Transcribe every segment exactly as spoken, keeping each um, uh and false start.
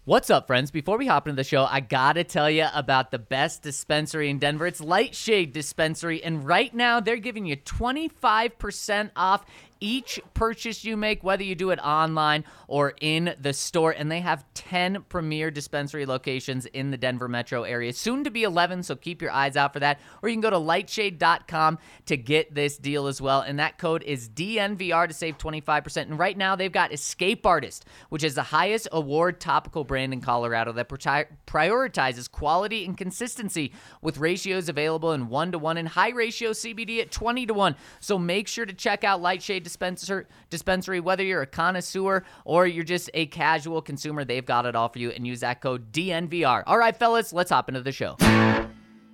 What's up, friends? Before we hop into the show, I gotta tell you about the best dispensary in Denver. It's Lightshade Dispensary, and right now they're giving you twenty-five percent off each purchase you make, whether you do it online or in the store. And they have ten premier dispensary locations in the Denver metro area, soon to be eleven, so keep your eyes out for that. Or you can go to lightshade dot com to get this deal as well, and that code is D N V R to save twenty-five percent. And right now they've got Escape Artist, which is the highest award topical brand in Colorado that pri- prioritizes quality and consistency with ratios available in one to one and high ratio C B D at twenty to one. So make sure to check out Lightshade Dispenser, Dispensary, whether you're a connoisseur or you're just a casual consumer. They've got it all for you, and use that code D N V R. All right, fellas, let's hop into the show. Number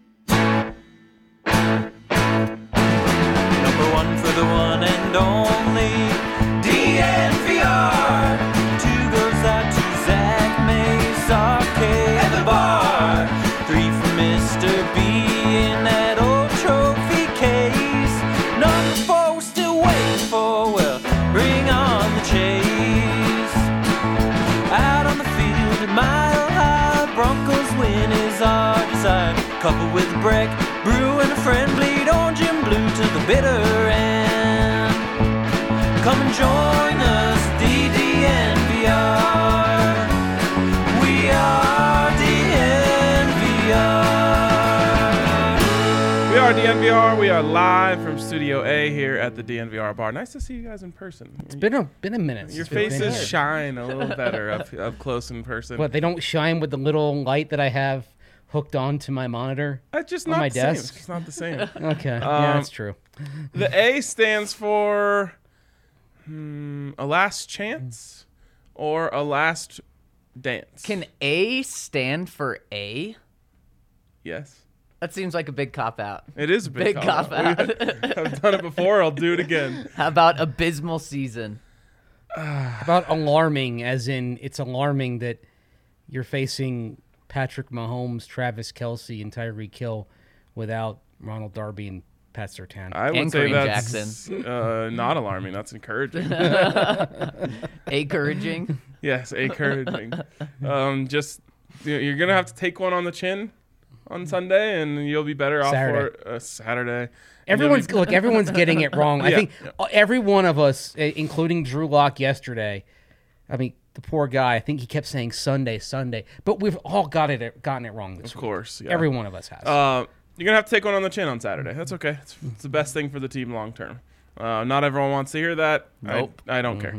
one for the one and only D N V R. Two goes out to Zach Mays, Arcade, and the bar. Three for Mister B in that old trophy case. Number four, we're still waiting for, well, bring on the chase. Out on the field at Mile High, Broncos win is our desire. Couple with a break, brew and a friend, bleed orange and blue to the bitter end. Come and join us, D D N V R. We are D N V R. We are D N V R. We are live from Studio A here at the D N V R bar. Nice to see you guys in person. It's been a been a minute. Your since we've been faces here. shine a little better up up close in person. What, they don't shine with the little light that I have hooked onto my monitor? It's just on not my the desk? same. It's not the same. Okay, Um, yeah, that's true. The A stands for hmm, a last chance or a last dance. Can A stand for A? Yes. That seems like a big cop-out. It is a big, Big cop-out. I've done it before. I'll do it again. How about abysmal season? About alarming, as in it's alarming that you're facing Patrick Mahomes, Travis Kelce, and Tyreek Hill without Ronald Darby and Pat Surtain. I would And say Kareem that's uh, not alarming. That's encouraging. Encouraging? Yes, encouraging. um, just you- you're gonna have to take one on the chin on Sunday, and you'll be better off Saturday. for uh, Saturday. Everyone's You'll be- look. Everyone's getting it wrong. I Yeah. think every one of us, eh, including Drew Lock yesterday. I mean, the poor guy. I think he kept saying Sunday, Sunday, but we've all got it gotten it wrong this Of week. course, yeah. Every one of us has. Uh, you're gonna have to take one on the chin on Saturday. That's okay. It's, it's the best thing for the team long term. Uh, not everyone wants to hear that. Nope. I, I don't care.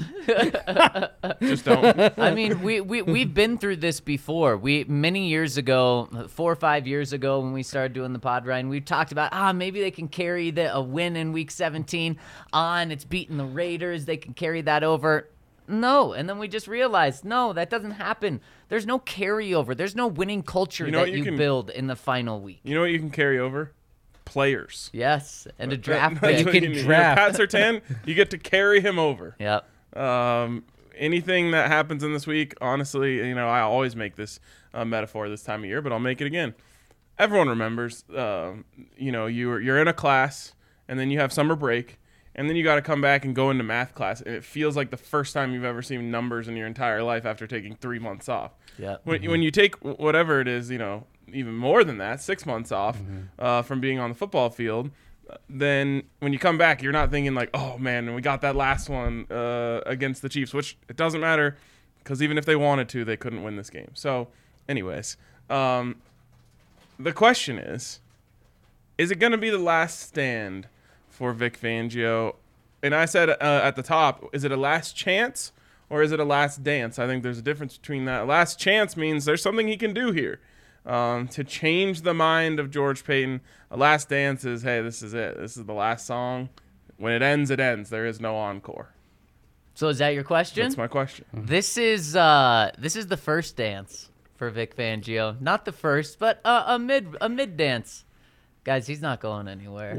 Just don't. I mean, we, we, we've been through this before. We Many years ago, four or five years ago when we started doing the pod, Ryan, we talked about, ah, maybe they can carry the, a win in week seventeen on. It's beating the Raiders. They can carry that over. No. And then we just realized, no, that doesn't happen. There's no carryover. There's no winning culture You know that what you you can- build in the final week. You know what you can carry over? Players. Yes. And a draft That's You pick. what can need. You know, draft. Pat Surtain, you get to carry him over. Yep. Um, anything that happens in this week, honestly, you know, I always make this uh, metaphor this time of year, but I'll make it again. Everyone remembers, uh, you know, you're you're in a class, and then you have summer break, and then you got to come back and go into math class, and it feels like the first time you've ever seen numbers in your entire life after taking three months off. Yep. When, when you take whatever it is, you know, even more than that, six months off uh, from being on the football field, then when you come back, you're not thinking like, oh, man, we got that last one uh, against the Chiefs, which it doesn't matter because even if they wanted to, they couldn't win this game. So anyways, um, the question is, is it going to be the last stand for Vic Fangio? And I said uh, at the top, is it a last chance or is it a last dance? I think there's a difference between that. Last chance means there's something he can do here um, to change the mind of George Payton. A last dance is, hey, this is it. This is the last song. When it ends, it ends. There is no encore. So is that your question? That's my question. This is uh, this is the first dance for Vic Fangio. Not the first, but uh, a mid a mid dance. Guys, he's not going anywhere.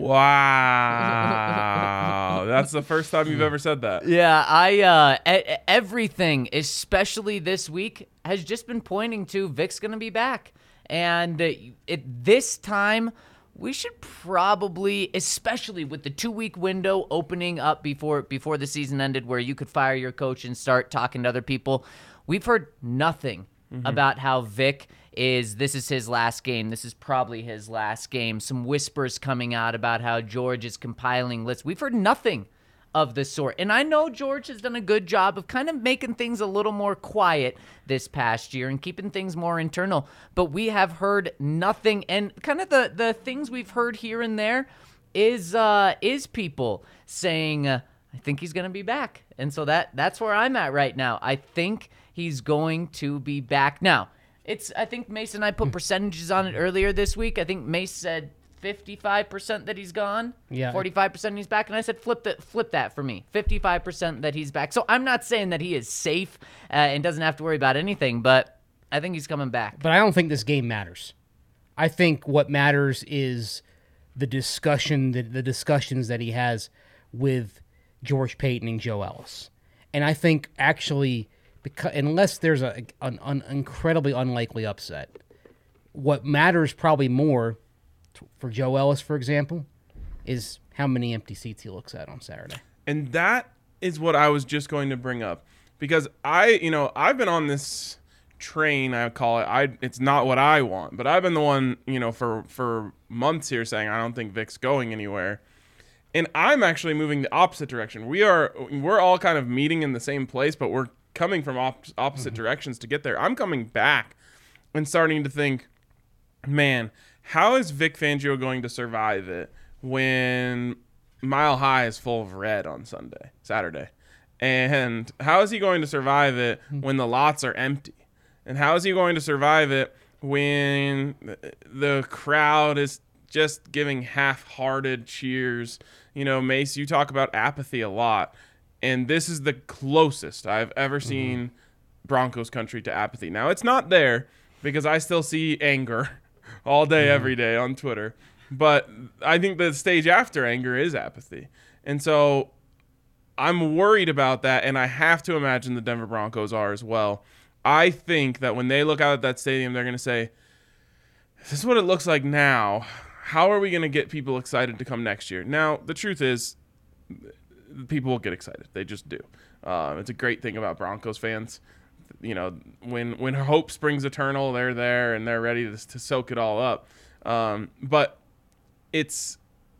Wow. That's the first time you've ever said that. Yeah, I uh, e- everything, especially this week, has just been pointing to Vic's going to be back. And uh, at this time, we should probably, especially with the two-week window opening up before before the season ended where you could fire your coach and start talking to other people, we've heard nothing mm-hmm. about how Vic is, this is his last game. This is probably his last game. Some whispers coming out about how George is compiling lists. We've heard nothing of the sort. And I know George has done a good job of kind of making things a little more quiet this past year and keeping things more internal. But we have heard nothing. And kind of the, the things we've heard here and there is uh, is people saying, uh, I think he's going to be back. And so that that's where I'm at right now. I think he's going to be back. Now, it's I think Mace and I put percentages on it earlier this week. I think Mace said fifty-five percent that he's gone. Yeah. forty-five percent he's back. And I said, flip that, flip that for me. fifty-five percent that he's back. So I'm not saying that he is safe uh, and doesn't have to worry about anything, but I think he's coming back. But I don't think this game matters. I think what matters is the discussion, the, the discussions that he has with George Paton and Joe Ellis. And I think actually, because, unless there's a, an, an incredibly unlikely upset, what matters probably more for Joe Ellis, for example, is how many empty seats he looks at on Saturday. And that is what I was just going to bring up. Because I, you know, I've been on this train, I call it. I it's not what I want, but I've been the one, you know, for for months here saying I don't think Vic's going anywhere. And I'm actually moving the opposite direction. We are we're all kind of meeting in the same place, but we're coming from op- opposite mm-hmm. directions to get there. I'm coming back and starting to think, man, how is Vic Fangio going to survive it when Mile High is full of red on Sunday, Saturday? And how is he going to survive it when the lots are empty? And how is he going to survive it when the crowd is just giving half-hearted cheers? You know, Mace, you talk about apathy a lot. And this is the closest I've ever seen mm-hmm. Broncos country to apathy. Now, it's not there because I still see anger all day, mm-hmm. every day on Twitter. But I think the stage after anger is apathy. And so I'm worried about that, and I have to imagine the Denver Broncos are as well. I think that when they look out at that stadium, they're going to say, this is what it looks like now. How are we going to get people excited to come next year? Now, the truth is, people will get excited. They just do. Uh, it's a great thing about Broncos fans. You know, when when hope springs eternal, they're there and they're ready to, to soak it all up. Um, but it's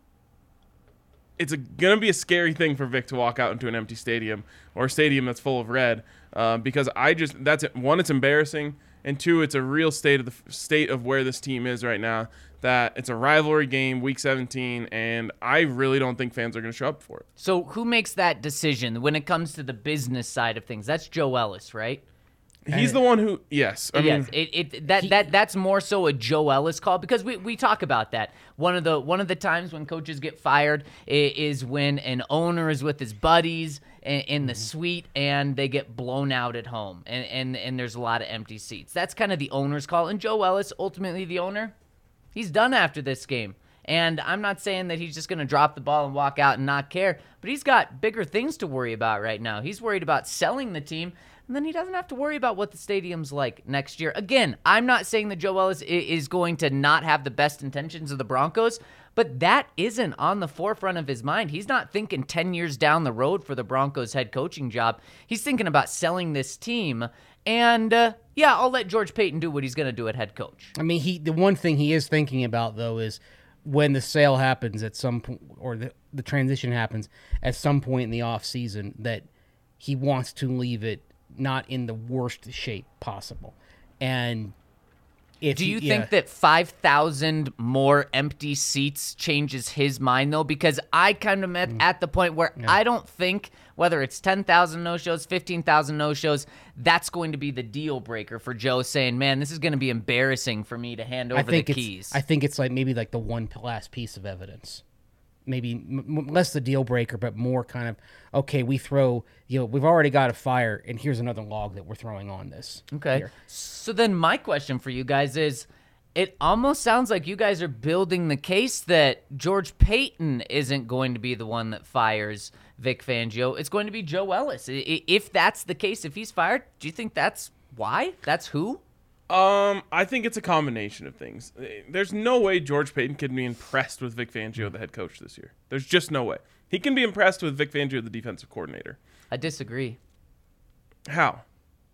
it's going to be a scary thing for Vic to walk out into an empty stadium or a stadium that's full of red uh, because I just that's it. One, it's embarrassing, and two, it's a real state of the state of where this team is right now. That it's a rivalry game, week seventeen, and I really don't think fans are going to show up for it. So who makes that decision when it comes to the business side of things? That's Joe Ellis, right? He's and the one who, yes. I yes, mean, it, it that he, that that's more so a Joe Ellis call because we, we talk about that. One of the one of the times when coaches get fired is when an owner is with his buddies in, in the suite and they get blown out at home, and, and and there's a lot of empty seats. That's kind of the owner's call. And Joe Ellis, ultimately the owner, he's done after this game. And I'm not saying that he's just going to drop the ball and walk out and not care, but he's got bigger things to worry about right now. He's worried about selling the team, and then he doesn't have to worry about what the stadium's like next year. Again, I'm not saying that Joe Ellis is going to not have the best intentions of the Broncos, but that isn't on the forefront of his mind. He's not thinking ten years down the road for the Broncos head coaching job. He's thinking about selling this team. And, uh, yeah, I'll let George Paton do what he's going to do at head coach. I mean, he the one thing he is thinking about, though, is when the sale happens at some point, or the, the transition happens at some point in the offseason, that he wants to leave it not in the worst shape possible. And if do you he, think yeah. that five thousand more empty seats changes his mind, though? Because I kind of am at the point where yeah. I don't think whether it's ten thousand no-shows, fifteen thousand no-shows, that's going to be the deal breaker for Joe saying, man, this is going to be embarrassing for me to hand over I think the it's, keys. I think it's like maybe like the one last piece of evidence. Maybe m- less the deal breaker, but more kind of, okay, we throw, you know, we've already got a fire, and here's another log that we're throwing on this. Okay. Here. So then my question for you guys is, it almost sounds like you guys are building the case that George Paton isn't going to be the one that fires Vic Fangio. It's going to be Joe Ellis. If that's the case, if he's fired, do you think that's why? That's who? Um, I think it's a combination of things. There's no way George Paton can be impressed with Vic Fangio, the head coach, this year. There's just no way. He can be impressed with Vic Fangio, the defensive coordinator. I disagree. How?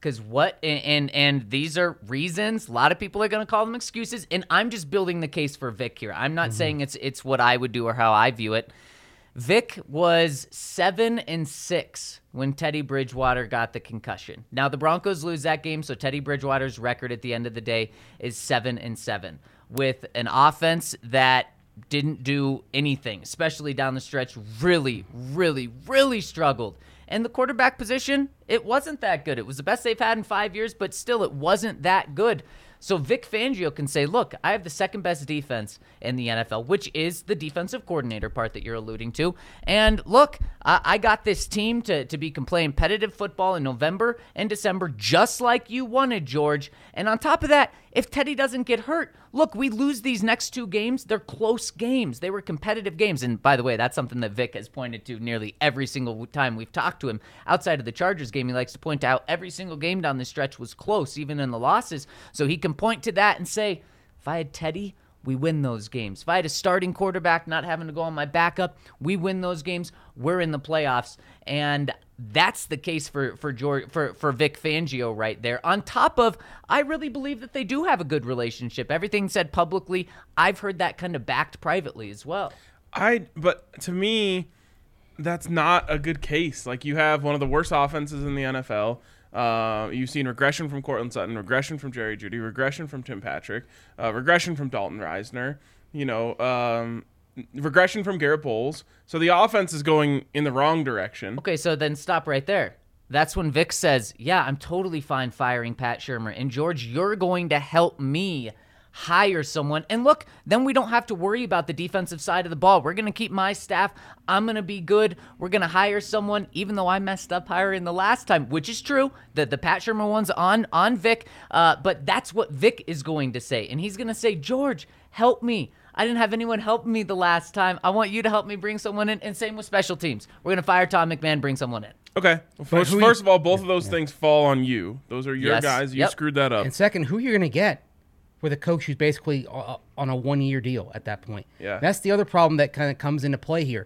Because what, and, and and these are reasons. A lot of people are going to call them excuses, and I'm just building the case for Vic here. I'm not mm-hmm. saying it's it's what I would do or how I view it. Vic was seven and six when Teddy Bridgewater got the concussion. Now the Broncos lose that game, so Teddy Bridgewater's record at the end of the day is seven and seven with an offense that didn't do anything, especially down the stretch. Really, really, really struggled. And the quarterback position, it wasn't that good. It was the best they've had in five years, but still it wasn't that good. So Vic Fangio can say, look, I have the second best defense in the N F L, which is the defensive coordinator part that you're alluding to. And look, I, I got this team to, to be playing competitive football in November and December, just like you wanted, George. And on top of that, if Teddy doesn't get hurt, look, we lose these next two games. They're close games. They were competitive games. And by the way, that's something that Vic has pointed to nearly every single time we've talked to him. Outside of the Chargers game, he likes to point out every single game down the stretch was close, even in the losses. So he can point to that and say, if I had Teddy, we win those games. If I had a starting quarterback not having to go on my backup, we win those games. We're in the playoffs. And that's the case for for George, for for Vic Fangio right there. On top of, I really believe that they do have a good relationship. Everything said publicly, I've heard that kind of backed privately as well. I but to me, that's not a good case. Like, you have one of the worst offenses in the N F L. Uh, you've seen regression from Cortland Sutton, regression from Jerry Jeudy, regression from Tim Patrick, uh, regression from Dalton Reisner. You know. Um, Regression from Garrett Bowles. So the offense is going in the wrong direction. Okay, so then stop right there. That's when Vic says, yeah, I'm totally fine firing Pat Shurmur. And George, you're going to help me hire someone. And look, then we don't have to worry about the defensive side of the ball. We're going to keep my staff. I'm going to be good. We're going to hire someone, even though I messed up hiring the last time, which is true. The, the Pat Shurmur one's on, on Vic. Uh, but that's what Vic is going to say. And he's going to say, George, help me. I didn't have anyone help me the last time. I want you to help me bring someone in. And same with special teams. We're going to fire Tom McMahon, bring someone in. Okay. Well, first, who first you- of all, both of those Yeah. things fall on you. Those are your Yes. guys. You Yep. screwed that up. And second, who you're going to get with a coach who's basically uh, on a one-year deal at that point. Yeah. That's the other problem that kind of comes into play here.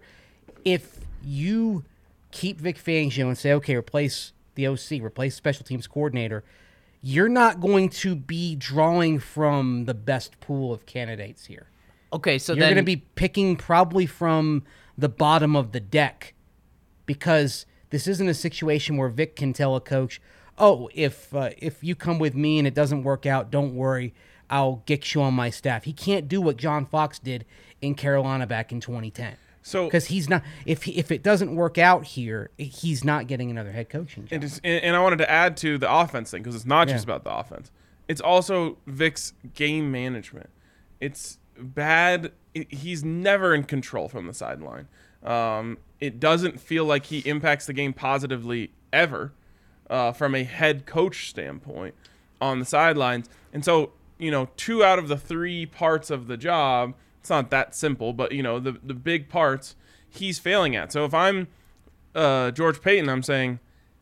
If you keep Vic Fangio and say, okay, replace the O C, replace special teams coordinator, you're not going to be drawing from the best pool of candidates here. Okay, so You're then going to be picking probably from the bottom of the deck, because this isn't a situation where Vic can tell a coach, oh, if uh, if you come with me and it doesn't work out, don't worry, I'll get you on my staff. He can't do what John Fox did in Carolina back in twenty ten. So Because he's not, if he, if it doesn't work out here, he's not getting another head coaching job. And, just, and, and I wanted to add to the offense thing, because it's not Yeah. just about the offense. It's also Vic's game management. It's bad. It, he's never in control from the sideline. Um, it doesn't feel like he impacts the game positively ever uh, from a head coach standpoint on the sidelines. And so, you know, two out of the three parts of the job, it's not that simple, but, you know, the, the big parts he's failing at. So if I'm uh, George Paton, I'm saying,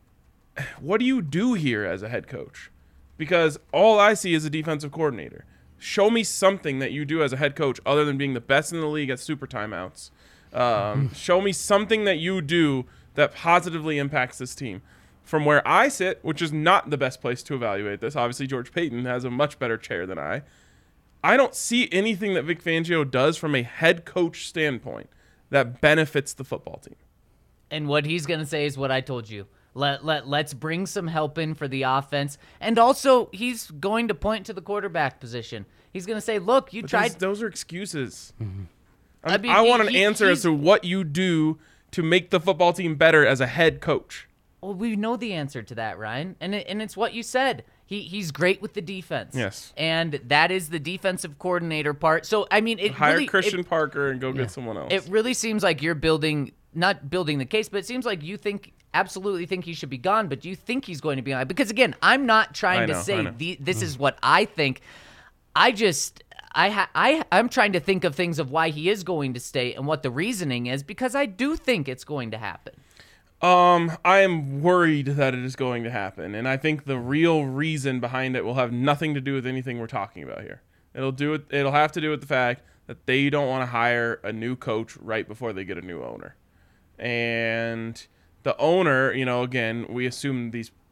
what do you do here as a head coach? Because all I see is a defensive coordinator. Show me something that you do as a head coach other than being the best in the league at super timeouts. Um, show me something that you do that positively impacts this team. From where I sit, which is not the best place to evaluate this, obviously George Paton has a much better chair than I. I don't see anything that Vic Fangio does from a head coach standpoint that benefits the football team. And what he's going to say is what I told you. Let, let, let's bring some help in for the offense. And also, he's going to point to the quarterback position. He's going to say, look, you But tried. those, those are excuses. Mm-hmm. I, I mean, I want he- an he- answer as he's- to what you do to make the football team better as a head coach. Well, we know the answer to that, Ryan. And, it, and it's what you said. He He's great with the defense. Yes. And that is the defensive coordinator part. So, I mean, it Hire really, Christian it, Parker and go get someone else. it really seems like you're building, not building the case, but it seems like you think, absolutely think he should be gone, but you think he's going to be gone. Because, again, I'm not trying I to know, I say know. the, this is what I think. I just, I, ha, I, I'm trying to think of things of why he is going to stay and what the reasoning is, because I do think it's going to happen. Um, I am worried that it is going to happen, and I think the real reason behind it will have nothing to do with anything we're talking about here. It'll do it. It'll have to do with the fact that they don't want to hire a new coach right before they get a new owner, and the owner, you know, again, we assume these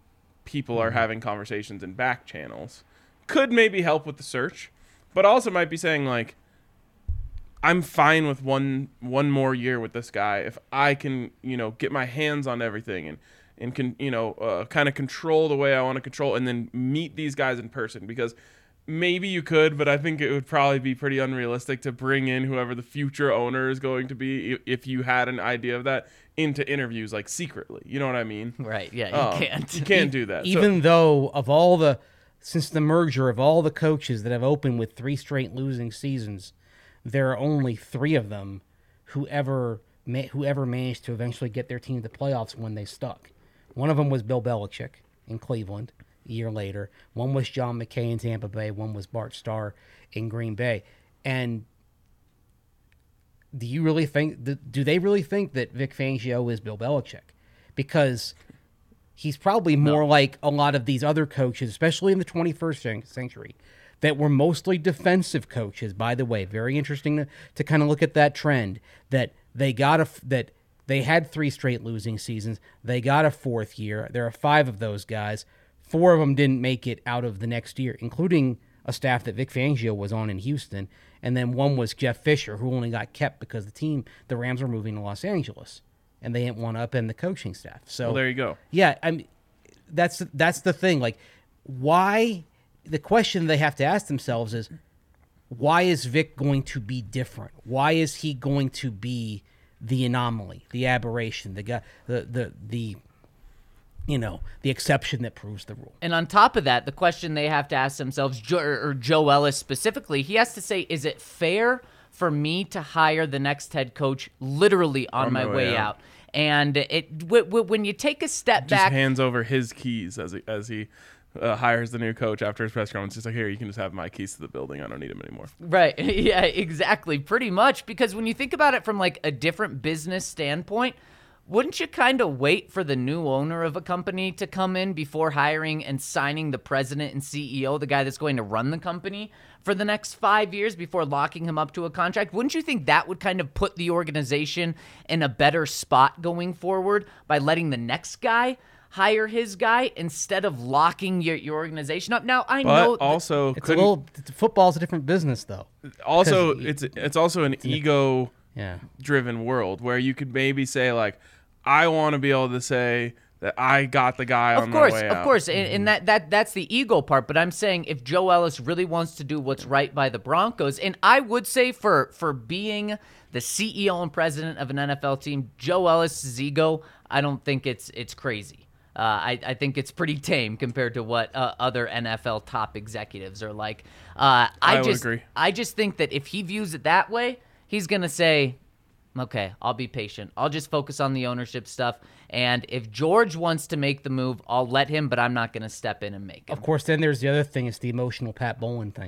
people are having conversations in back channels. Could maybe help with the search, but also might be saying like, I'm fine with one one more year with this guy if I can, you know, get my hands on everything and and can, you know, uh, kind of control the way I want to control, and then meet these guys in person. Because maybe you could, but I think it would probably be pretty unrealistic to bring in whoever the future owner is going to be if you had an idea of that into interviews like secretly. You know what I mean? Right. Yeah. You Um, can't. You can't do that. So- Even though of all the since the merger of all the coaches that have opened with three straight losing seasons, there are only three of them who ever ma- who ever managed to eventually get their team to the playoffs when they stuck. One of them was Bill Belichick in Cleveland a year later. One was John McKay in Tampa Bay. One was Bart Starr in Green Bay. And do you really think that, do they really think that Vic Fangio is Bill Belichick? Because he's probably more no. like a lot of these other coaches, especially in the twenty-first century, that were mostly defensive coaches. By the way, very interesting to, to kind of look at that trend, that they got a, that they had three straight losing seasons. They got a fourth year. There are five of those guys. Four of them didn't make it out of the next year, including a staff that Vic Fangio was on in Houston. And then one was Jeff Fisher, who only got kept because the team, the Rams, were moving to Los Angeles, and they didn't want to upend the coaching staff. So well, there you go. Yeah, I mean, that's that's the thing. Like, why? The question they have to ask themselves is, why is Vic going to be different? Why is he going to be the anomaly, the aberration, the guy, the the the you know, the exception that proves the rule? And on top of that, the question they have to ask themselves, Joe, or Joe Ellis specifically, he has to say, is it fair for me to hire the next head coach literally on, on my, my way, way out? out? And it w- w- when you take a step just back, hands over his keys as he, as he uh, hires the new coach after his press conference. Just like, here, you can just have my keys to the building. I don't need them anymore. Right? Yeah, exactly. Pretty much, because when you think about it from like a different business standpoint, wouldn't you kind of wait for the new owner of a company to come in before hiring and signing the president and C E O, the guy that's going to run the company for the next five years before locking him up to a contract? Wouldn't you think that would kind of put the organization in a better spot going forward by letting the next guy hire his guy instead of locking your, your organization up? Now, I but know also it's a little, football's a different business, though. Also, it's it's also an it's ego yeah. driven world where you could maybe say like, I want to be able to say that I got the guy on of course, my way Of out. course, and, and that, that that's the ego part. But I'm saying if Joe Ellis really wants to do what's right by the Broncos, and I would say for for being the C E O and president of an N F L team, Joe Ellis' ego, I don't think it's it's crazy. Uh, I, I think it's pretty tame compared to what uh, other N F L top executives are like. Uh, I, I would just agree. I just think that if he views it that way, he's gonna say, okay, I'll be patient. I'll just focus on the ownership stuff. And if George wants to make the move, I'll let him, but I'm not going to step in and make it. Of course, then there's the other thing. It's the emotional Pat Bowlen thing.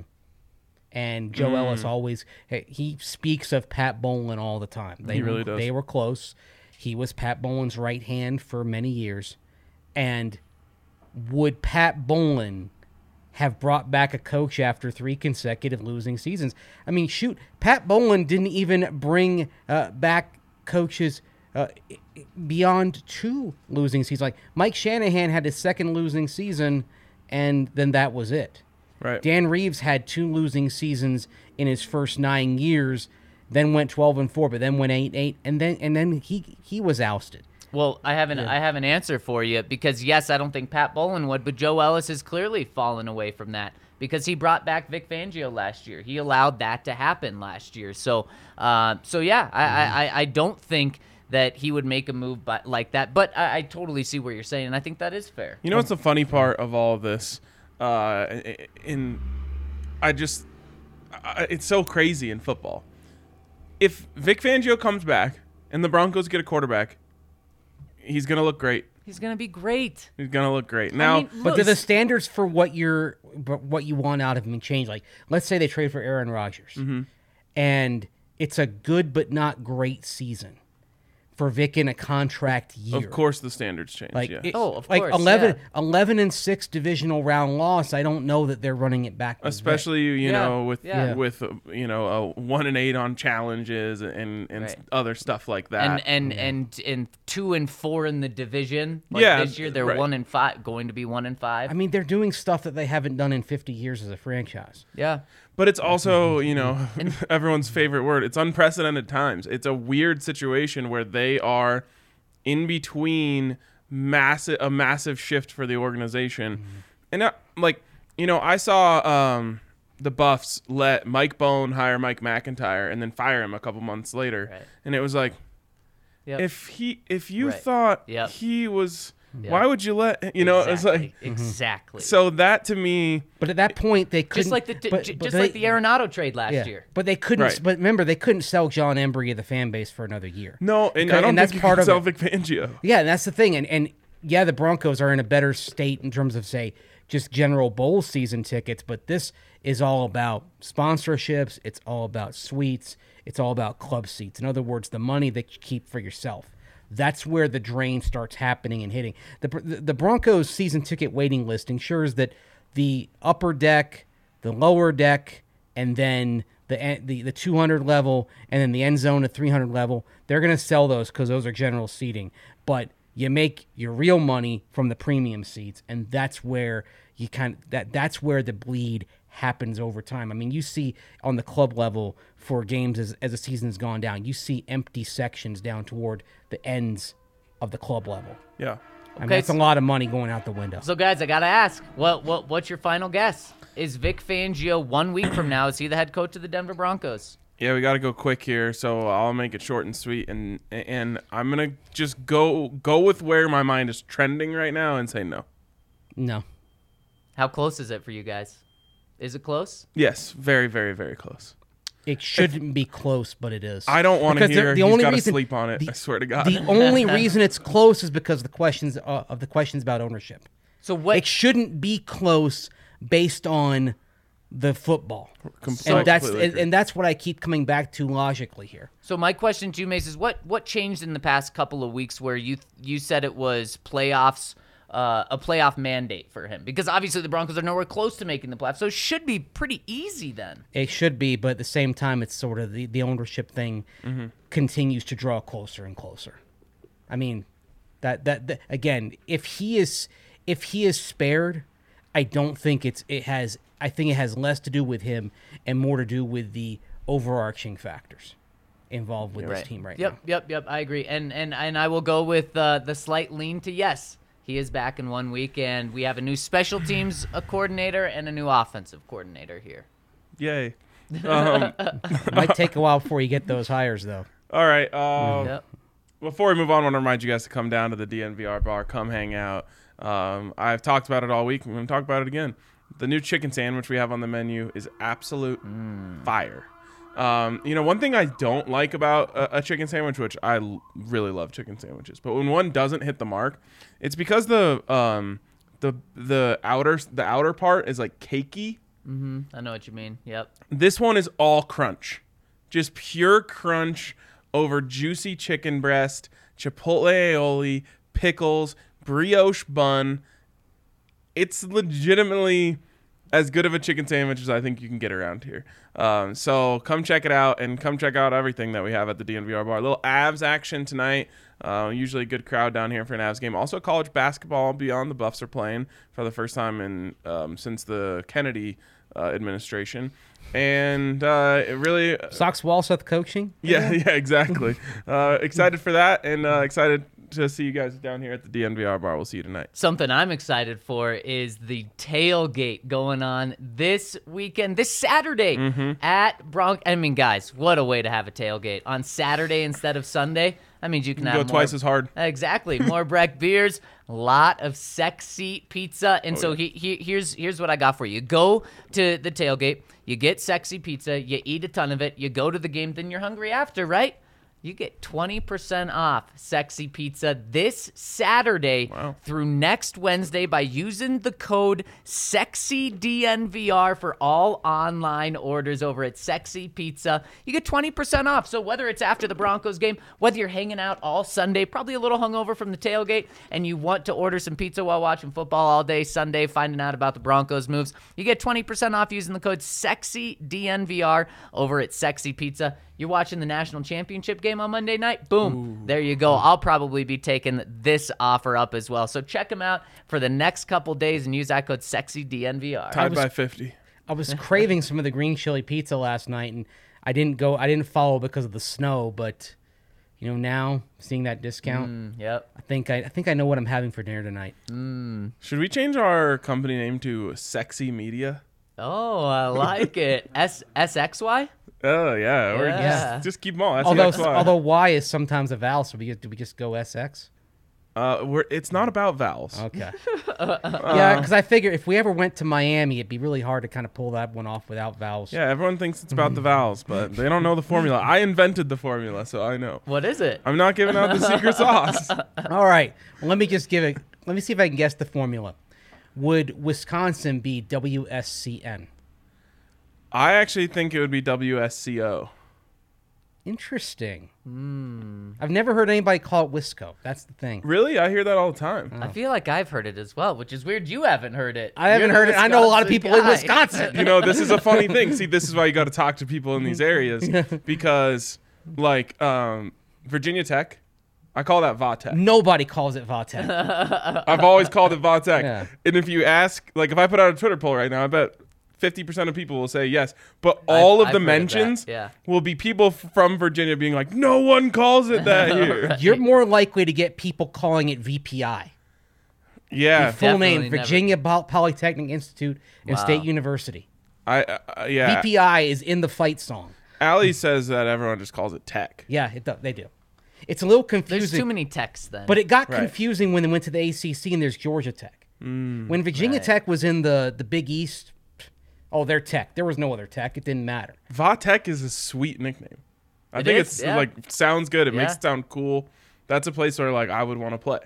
And Joe Mm. Ellis always, he speaks of Pat Bowlen all the time. They He really were, does. They were close. He was Pat Bowlen's right hand for many years. And would Pat Bowlen have brought back a coach after three consecutive losing seasons? I mean, shoot, Pat Bowlen didn't even bring uh, back coaches uh, beyond two losing seasons. Like Mike Shanahan had his second losing season, and then that was it. Right. Dan Reeves had two losing seasons in his first nine years, then went twelve and four, but then went eight eight, and then and then he he was ousted. Well, I have an Yeah. I have an answer for you because yes, I don't think Pat Bowlen would, but Joe Ellis has clearly fallen away from that because he brought back Vic Fangio last year. He allowed that to happen last year. So, uh, so yeah, I, Mm-hmm. I, I don't think that he would make a move by, like that. But I, I totally see what you're saying, and I think that is fair. You know what's the funny part of all of this? Uh, in I just I, it's so crazy in football. If Vic Fangio comes back and the Broncos get a quarterback, he's gonna look great. He's gonna be great. He's gonna look great. Now, I mean, But look, do the standards for what you're, but what you want out of him change? Like, let's say they trade for Aaron Rodgers, Mm-hmm. and it's a good but not great season. for Vic in a contract year. Of course, the standards change. Like, yeah. it- Oh, of like course, eleven, yeah. eleven and six divisional round loss. I don't know that they're running it back. with Vic. Especially you Yeah, know with yeah. with uh, you know a one and eight on challenges and and Right. other stuff like that. And and and and two and four in the division. Like Yeah, this year they're right. one and five, going to be one and five. I mean, they're doing stuff that they haven't done in fifty years as a franchise. yeah. But it's also, you know, everyone's favorite word. It's unprecedented times. It's a weird situation where they are in between massive a massive shift for the organization. Mm-hmm. And uh, like, you know, I saw um, the Buffs let Mike Bone hire Mike McIntyre and then fire him a couple months later. Right. And it was like, Yep. if he if you Right. thought Yep. he was Yep. why would you let you know it's exactly. like exactly. so that to me But at that point, they couldn't. just like the but- j- but just they- like the Arenado trade last yeah, year. But they couldn't. Right. But remember, they couldn't sell John Embry of the fan base for another year. no and Okay, I don't and think that's you part can of sell it. Vic Fangio. Yeah, and that's the thing. And and yeah, the Broncos are in a better state in terms of, say, just general bowl season tickets, but this is all about sponsorships. It's all about suites. It's all about club seats. In other words, the money that you keep for yourself. That's where the drain starts happening and hitting. The, the, the Broncos season ticket waiting list ensures that the upper deck, the lower deck, and then the the, the two hundred level, and then the end zone at three hundred level, they're going to sell those because those are general seating. But you make your real money from the premium seats, and that's where you kind of, that that's where the bleed happens over time. I mean, you see on the club level for games as as the season's gone down, you see empty sections down toward the ends of the club level. Yeah. I mean, Okay, that's a so- lot of money going out the window. So guys, I gotta ask, what what what's your final guess? Is Vic Fangio one week from now? Is he the head coach of the Denver Broncos? Yeah, we got to go quick here, so I'll make it short and sweet, and and I'm gonna just go go with where my mind is trending right now and say no. No. How close is it for you guys? Is it close? Yes, very, very, very close. It shouldn't be close, but it is. I don't want to Because the- hear. the He's only got to reason- sleep on it. the- I swear to God. The only reason it's close is because the questions uh, of the questions about ownership. So what? It shouldn't be close based on the football, Completely and that's agree. and, and that's what I keep coming back to logically here. So my question to you, Mace, is what what changed in the past couple of weeks where you you said it was playoffs, uh, a playoff mandate for him? Because obviously the Broncos are nowhere close to making the playoffs, so it should be pretty easy then. It should be, but at the same time, it's sort of the, the ownership thing Mm-hmm. continues to draw closer and closer. I mean, that, that that again, if he is if he is spared, I don't think it's it has. I think it has less to do with him and more to do with the overarching factors involved with this team right yep, now. Yep, yep, I agree. And and and I will go with uh, the slight lean to yes. He is back in one week, and we have a new special teams a coordinator and a new offensive coordinator here. Yay. Um, It might take a while before you get those hires, though. all right. Uh, Yep. Before we move on, I want to remind you guys to come down to the D N V R bar. Come hang out. Um, I've talked about it all week. I'm going to talk about it again. The new chicken sandwich we have on the menu is absolute fire. Um, you know, one thing I don't like about a, a chicken sandwich, which I l- really love chicken sandwiches, but when one doesn't hit the mark, it's because the um, the the outer the outer part is like cakey. I know what you mean. Yep. This one is all crunch, just pure crunch over juicy chicken breast, chipotle aioli, pickles, brioche bun. It's legitimately as good of a chicken sandwich as I think you can get around here. Um, so come check it out, and come check out everything that we have at the D N V R bar. A little Avs action tonight. Uh, usually a good crowd down here for an Avs game. Also college basketball beyond the Buffs are playing for the first time in um, since the Kennedy uh, administration. And uh, it really... Sox Walseth coaching? Yeah, yeah, exactly. uh, excited for that, and uh, excited to see you guys down here at the D N V R bar. We'll see you tonight. Something I'm excited for is the tailgate going on this weekend, this Saturday Mm-hmm. at Bronx. I mean, guys, what a way to have a tailgate on Saturday instead of Sunday. That means you can You have go twice more, as hard. Exactly, more Breck beers, a lot of sexy pizza, and so he, he, here's here's what I got for you. Go to the tailgate, you get sexy pizza, you eat a ton of it, you go to the game, then you're hungry after, right? You get twenty percent off Sexy Pizza this Saturday Wow. through next Wednesday by using the code SEXYDNVR for all online orders over at Sexy Pizza. You get twenty percent off. So whether it's after the Broncos game, whether you're hanging out all Sunday, probably a little hungover from the tailgate, and you want to order some pizza while watching football all day Sunday, finding out about the Broncos moves, you get twenty percent off using the code SEXYDNVR over at Sexy Pizza. You're watching the national championship game on Monday night? Boom. There you go. I'll probably be taking this offer up as well. So check them out for the next couple days and use that code SEXYDNVR. Tied was- by fifty. I was craving some of the green chili pizza last night, and I didn't go. I didn't follow because of the snow, but you know, now seeing that discount, Mm, yep. I think I, I think I know what I'm having for dinner tonight. Should we change our company name to Sexy Media? Oh, I like it. S S X Y? Oh yeah, or Yeah. just, just keep them all. Although S E X Y. although Y is sometimes a vowel, so we do we just go S X? uh, we're, it's not about vowels. Okay. yeah, because I figure if we ever went to Miami, it'd be really hard to kind of pull that one off without vowels. Yeah, everyone thinks it's about the vowels, but they don't know the formula. I invented the formula, so I know. What is it? I'm not giving out the secret sauce. All right. Well, let me just give it. Let me see if I can guess the formula. Would Wisconsin be W S C N? I actually think it would be W S C O. Interesting. Hmm. I've never heard anybody call it Wisco. That's the thing. Really? I hear that all the time. I feel like I've heard it as well, which is weird. You haven't heard it. I haven't You're heard the it. I know a lot of Wisconsin people in guy. Wisconsin. You know, this is a funny thing. See, this is why you got to talk to people in these areas because, like, um, Virginia Tech, I call that Vatech. Nobody calls it Vatech. I've always called it Vatech. Yeah. And if you ask, like, if I put out a Twitter poll right now, I bet fifty percent of people will say yes. But all of I've the heard of that, mentions yeah. will be people f- from Virginia being like, no one calls it that here. You're more likely to get people calling it V P I. Yeah. Full Definitely name, never. Virginia Poly- Polytechnic Institute and Wow. State University. I, uh, yeah. V P I is in the fight song. Allie says that everyone just calls it tech. Yeah, it do, they do. It's a little There's confusing. too many texts then. But it got Right. confusing when they went to the A C C and there's Georgia Tech. when Virginia right. Tech was in the, the Big East, oh, they're Tech. There was no other Tech. It didn't matter. Vatech is a sweet nickname. I It think is, it's yeah. like sounds good. It makes Yeah. it sound cool. That's a place where like I would want to play.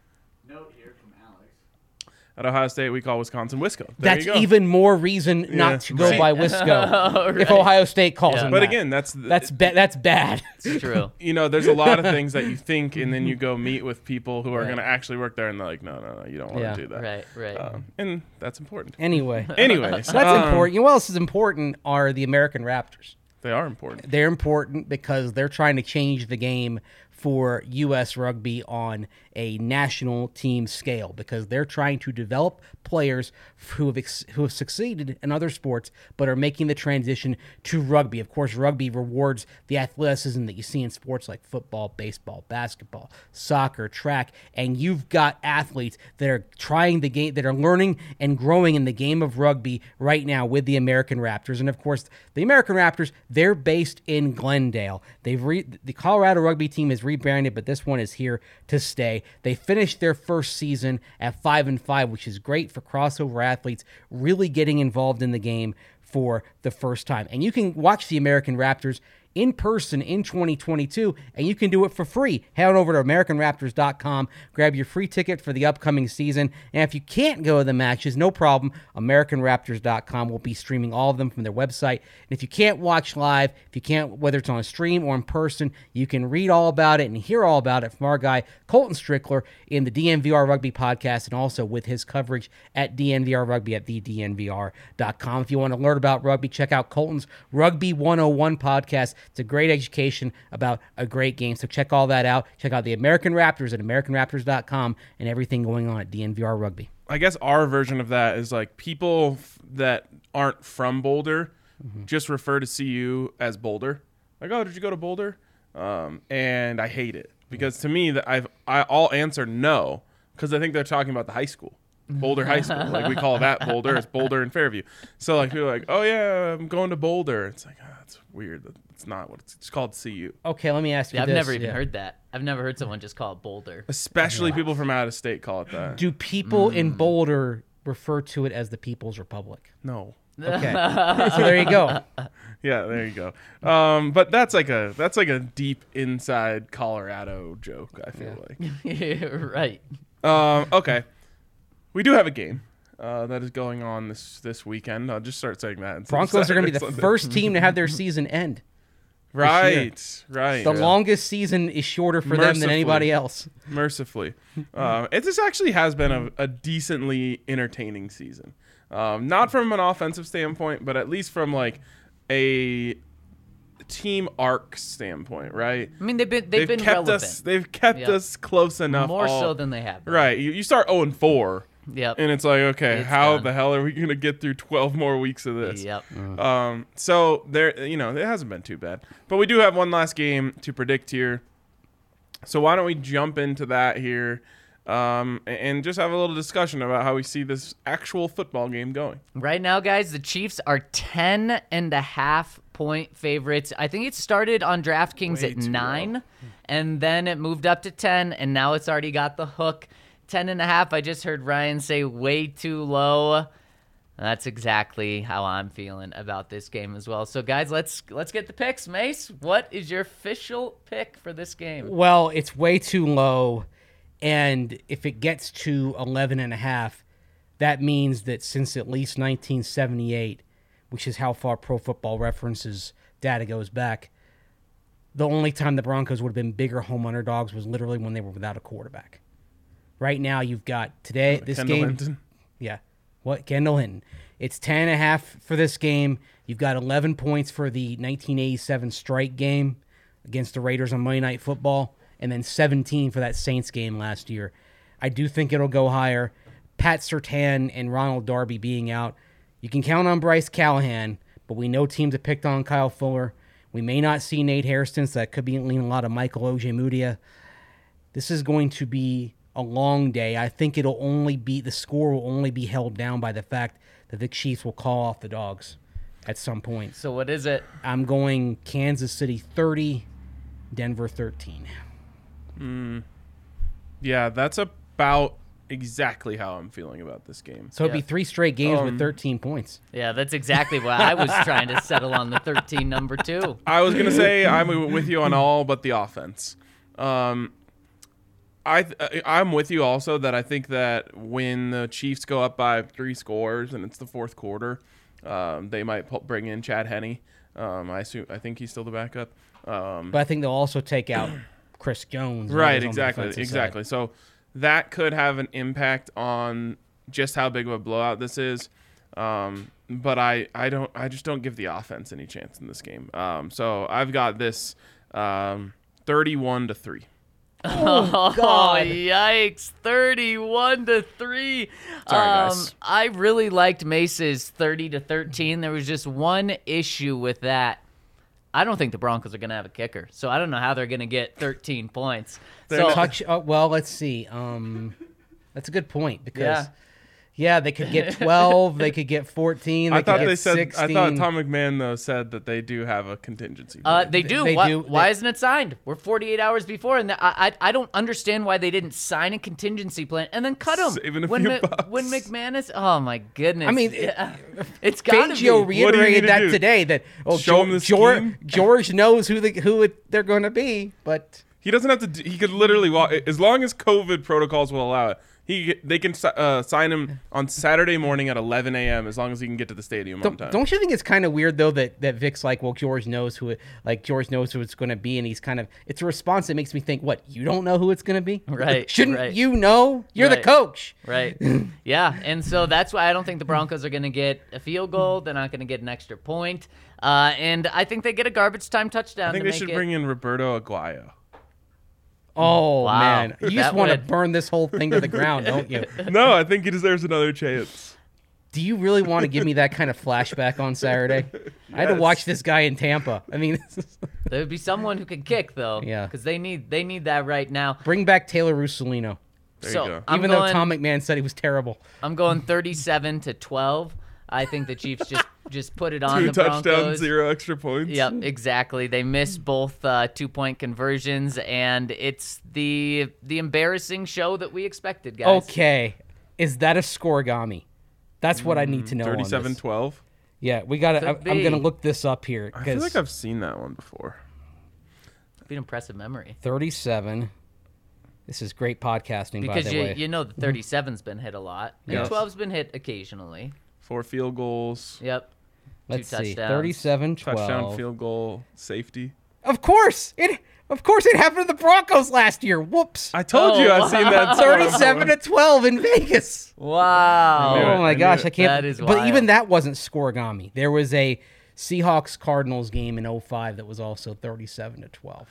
Note here from Alex. At Ohio State, we call Wisconsin Wisco. There That's you go. even more reason Yeah. not to go Right. by Wisco Oh, if right. Ohio State calls Yeah. them But that. again, that's the, that's ba- that's bad. It's true. you know, there's a lot of things that you think, and then you go meet with people who are Right. going to actually work there, and they're like, no, no, no, you don't want to Yeah. do that. Right, right. Um, and that's important. Anyway, Anyways, that's um, important. You know what else is important are the American Raptors. They are important. They're important because they're trying to change the game for U S rugby on a national team scale because they're trying to develop players who have ex- who have succeeded in other sports but are making the transition to rugby. Of course, rugby rewards the athleticism that you see in sports like football, baseball, basketball, soccer, track, and you've got athletes that are trying the game, that are learning and growing in the game of rugby right now with the American Raptors. And of course, the American Raptors, they're based in Glendale. They've re- the Colorado rugby team is rebranded, but this one is here to stay. They finished their first season at five and five, which is great for crossover athletes really getting involved in the game for the first time. And you can watch the American Raptors in person in twenty twenty-two, and you can do it for free. Head on over to American Raptors dot com, grab your free ticket for the upcoming season, and if you can't go to the matches, no problem. American Raptors dot com will be streaming all of them from their website. And if you can't watch live, if you can't, whether it's on a stream or in person, you can read all about it and hear all about it from our guy Colton Strickler in the D N V R Rugby podcast, and also with his coverage at D N V R Rugby at the D N V R dot com. If you want to learn about rugby, check out Colton's Rugby one oh one podcast. It's a great education about a great game. So check all that out. Check out the American Raptors at American Raptors dot com and everything going on at D N V R Rugby. I guess our version of that is like people f- that aren't from Boulder just refer to C U as Boulder. Like, oh, did you go to Boulder? Um, and I hate it because to me that I've I all answer no because I think they're talking about the high school. Boulder High School. Like we call that Boulder. It's Boulder and Fairview. So like people are like, oh yeah, I'm going to Boulder. It's like, ah, it's weird. It's not what it's, it's called C U. Okay, let me ask you Yeah, I've this. never even Yeah. heard that. I've never heard someone just call it Boulder. Especially people from out of state call it that. Do people in Boulder refer to it as the People's Republic? No. Okay. So there you go. Yeah, there you go. Um, but that's like a that's like a deep inside Colorado joke, I feel like. Yeah, right. Um, okay. We do have a game uh, that is going on this this weekend. I'll just start saying that. instead of Broncos are going to be Saturday, the Sunday. first team to have their season end. Right, right. The yeah. longest season is shorter for them than Mercifully. anybody else. Mercifully. Um, it just actually has been a, a decently entertaining season. Um, not from an offensive standpoint, but at least from like a team arc standpoint, right? I mean, they've been they've, been kept relevant. us. They've kept Yep. us close enough. More all- so than they have. been. Right. You, you start zero and four, Yep. and it's like, okay, It's how done. the hell are we gonna get through twelve more weeks of this? Yep. Um. So there, you know, it hasn't been too bad, but we do have one last game to predict here. So why don't we jump into that here, um, a- and just have a little discussion about how we see this actual football game going. Right now, guys, the Chiefs are ten and a half point favorites. I think it started on DraftKings Way at too nine, low. and then it moved up to ten, and now it's already got the hook. Ten and a half. I just heard Ryan say way too low. That's exactly how I'm feeling about this game as well. So, guys, let's let's get the picks. Mace, what is your official pick for this game? Well, it's way too low. And if it gets to eleven and a half, that means that since at least nineteen seventy-eight, which is how far Pro Football Reference's data goes back, the only time the Broncos would have been bigger home underdogs was literally when they were without a quarterback. Right now, you've got today, this Kendall game. Hinton. Yeah. What? Kendall Hinton. It's ten and a half for this game. You've got eleven points for the nineteen eighty-seven strike game against the Raiders on Monday Night Football, and then seventeen for that Saints game last year. I do think it'll go higher. Pat Surtain and Ronald Darby being out. You can count on Bryce Callahan, but we know teams have picked on Kyle Fuller. We may not see Nate Hairston, so that could be leaning a lot of Michael Ojemudia. This is going to be a long day. I think it'll only be, the score will only be held down by the fact that the Chiefs will call off the dogs at some point. So, what is it? I'm going Kansas City thirty, Denver thirteen. Yeah, that's about exactly how I'm feeling about this game. So it'd Yeah. be three straight games Um, with thirteen points. Yeah, that's exactly why I was trying to settle on the thirteen number two. I was gonna say I'm with you on all but the offense. Um, I th- I'm with you also that I think that when the Chiefs go up by three scores and it's the fourth quarter, um, they might pull, bring in Chad Henne. Um, I assume I think he's still the backup. Um, But I think they'll also take out Chris Jones. and right, others on the exactly, defensive exactly. side. So that could have an impact on just how big of a blowout this is. Um, but I, I don't I just don't give the offense any chance in this game. Um, so I've got this um, thirty-one to three. Oh, God. yikes. thirty-one to three. Sorry, um, guys. I really liked Mace's thirty to thirteen. There was just one issue with that. I don't think the Broncos are going to have a kicker, so I don't know how they're going to get thirteen points. They're So, not- Touch. Uh, well, let's see. Um, that's a good point because, Yeah. yeah, they could get twelve, they could get fourteen, they I could thought get they said sixteen. I thought Tom McMahon though said that they do have a contingency. uh, plan. they do. They why, do. why They- isn't it signed? We're forty-eight hours before, and I, I I don't understand why they didn't sign a contingency plan and then cut him. Saving a when, few Mi- bucks. when McManus, oh my goodness. I mean, Yeah. it's got to be. Fangio What do you need reiterated to that do? today that oh, Show Geor- him the Geor- scheme? George knows who the who it, they're going to be, but He doesn't have to. Do, he could literally walk as long as COVID protocols will allow it. He they can uh, sign him on Saturday morning at eleven a.m. as long as he can get to the stadium on don't, time. don't you think it's kind of weird though that, that Vic's like, well, George knows who it, like George knows who it's going to be, and he's kind of it's a response that makes me think, what, you don't know who it's going to be? Right, Shouldn't right. you know? You're Right. the coach. Right. Yeah. And so that's why I don't think the Broncos are going to get a field goal. They're not going to get an extra point. Uh, and I think they get a garbage time touchdown. I think to they make should it- bring in Roberto Aguayo. Oh Wow. man, you That just want to would- burn this whole thing to the ground, don't you? No, I think he deserves another chance. Do you really want to give me that kind of flashback on Saturday? I had to Yes. watch this guy in Tampa. I mean, There would be someone who can kick though. Yeah. Because they need they need that right now. bring back Taylor Russolino. There so you go. I'm Even going, though Tom McMahon said he was terrible. I'm going thirty-seven to twelve. I think the Chiefs just just put it on Two the touchdowns, Broncos. zero extra points. Yep, exactly. They missed both uh, two-point conversions, and it's the the embarrassing show that we expected, guys. Okay, is that a scoregami? That's what I need to know. on this. thirty-seven twelve. Yeah, we got to. I'm Could going to be. look this up here I feel like because I've seen that one before. Be an impressive memory. thirty-seven. This is great podcasting, by Because the you way. you know the thirty-seven's been hit a lot. And Yes. twelve's been hit occasionally. Four field goals, Yep. Let's two see, touchdowns. thirty-seven twelve. touchdown, field goal, safety. Of course, it. Of course, it happened to the Broncos last year. Whoops. I told you Oh, I've seen that. thirty-seven to twelve in Vegas. Wow. I knew it. Oh my I knew gosh, it. I can't. That is but even wild. that wasn't scoregami. There was a Seahawks Cardinals game in oh five that was also thirty-seven to twelve.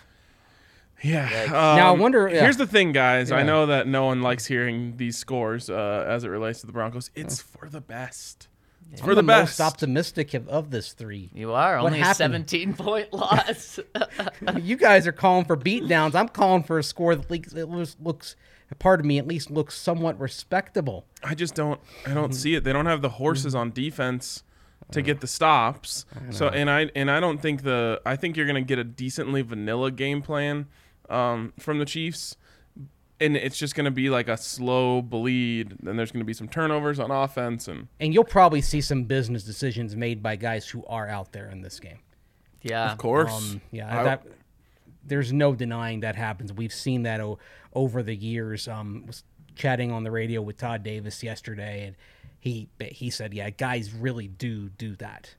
Yeah. Now, I um, wonder- yeah. Here's the thing, guys. I Yeah. know that no one likes hearing these scores uh, as it relates to the Broncos. It's for the best. It's for I'm the, the best. most optimistic of, of this three. You are What only a happened? seventeen point loss. You guys are calling for beatdowns. I'm calling for a score that looks, it looks, looks pardon me, at least looks somewhat respectable. I just don't. I Mm-hmm. don't see it. They don't have the horses on defense to get the stops. So and I and I don't think the. I think you're gonna get a decently vanilla game plan um, from the Chiefs. And it's just going to be like a slow bleed. Then there's going to be some turnovers on offense, and And you'll probably see some business decisions made by guys who are out there in this game. Yeah. of course, Um, yeah, I- that, there's no denying that happens. We've seen that o- over the years. Um, was chatting on the radio with Todd Davis yesterday, and he he said, "Yeah, guys really do do that."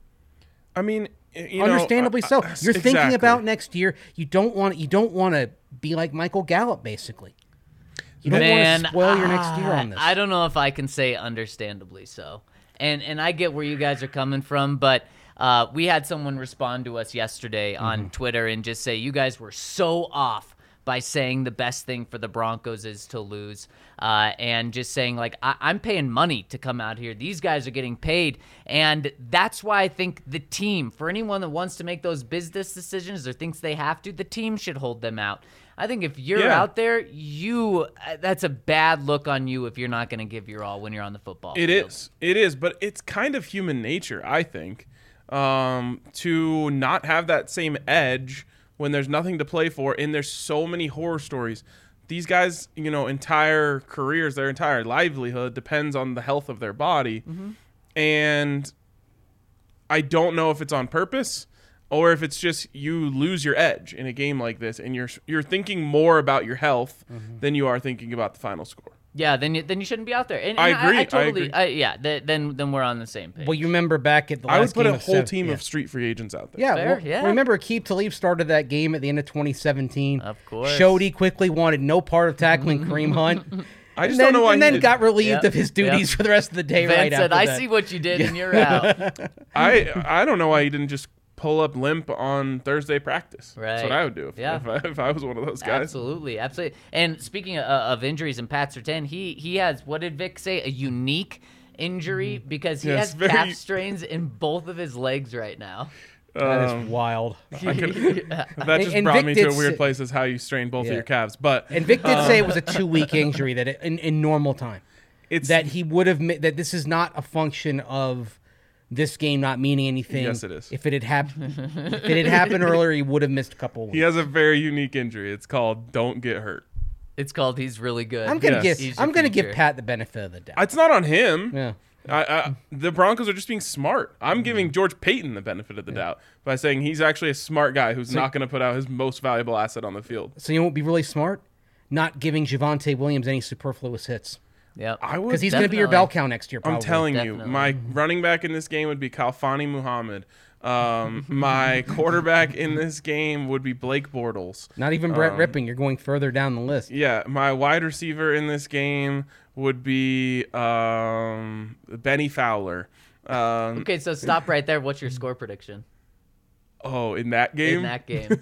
I mean, you know, Understandably uh, so. uh, You're thinking exactly. about next year. You don't want you don't want to be like Michael Gallup, basically. You don't Man, want to spoil your next year on this. I don't know if I can say understandably so. And and I get where you guys are coming from, but uh, we had someone respond to us yesterday on Mm-hmm. Twitter and just say, you guys were so off by saying the best thing for the Broncos is to lose. Uh, and just saying, like, I- I'm paying money to come out here. These guys are getting paid. And that's why I think the team, for anyone that wants to make those business decisions or thinks they have to, the team should hold them out. I think if you're Yeah. out there, you uh, that's a bad look on you if you're not going to give your all when you're on the football It field. is. It is, but it's kind of human nature, I think, um, to not have that same edge when there's nothing to play for, and there's so many horror stories. These guys, you know, entire careers, their entire livelihood depends on the health of their body, Mm-hmm. and I don't know if it's on purpose or if it's just you lose your edge in a game like this, and you're you're thinking more about your health Mm-hmm. than you are thinking about the final score. Yeah, then you, then you shouldn't be out there. And, I and agree, I, I totally. agree. I, yeah, th- then then we're on the same page. Well, you remember back at the last I would put game a of whole seven- team yeah. of street free agents out there. Yeah, Fair, well, yeah. remember Akeem Talib started that game at the end of twenty seventeen. Of course. Shody quickly wanted no part of tackling Kareem Hunt. I just and then, don't know why and he then did- got relieved Yep, of his duties yep. for the rest of the day. Van right said, after "I that. see what you did, and you're out." I I don't know why he didn't just pull up limp on Thursday practice. That's what Right. I would do if, Yeah. if, I, if I was one of those guys. Absolutely, absolutely. And speaking of, of injuries and Pat Surtain, he he has, what did Vic say, a unique injury because he Yes, has very- calf strains in both of his legs right now. That is Um, wild. I could, that just and brought Vic me to did a weird s- place as how you strain both Yeah. of your calves. But And Vic did say it was a two-week injury that it, in, in normal time. it's That he would have ma- that this is not a function of this game not meaning anything. Yes, it is. If it had happened, if it had happened earlier, he would have missed a couple. Weeks. he has a very unique injury. It's called "Don't Get Hurt." It's called He's Really Good. I'm gonna Yes. give He's your I'm gonna give future. Pat the benefit of the doubt. It's not on him. yeah. I, I, the Broncos are just being smart. I'm Mm-hmm. giving George Payton the benefit of the doubt by saying he's actually a smart guy who's not going to put out his most valuable asset on the field. So you won't be really smart, not giving Javonte Williams any superfluous hits Yep. I would. because he's going to be your Definitely. bell cow next year. Probably. I'm telling Definitely. you, my running back in this game would be Kalfani Muhammad. Um, my quarterback in this game would be Blake Bortles. Not even Brett Ripping. You're going further down the list. Yeah, my wide receiver in this game would be um, Benny Fowler. Um, Okay, so stop right there. What's your score prediction oh, in that game, in that game?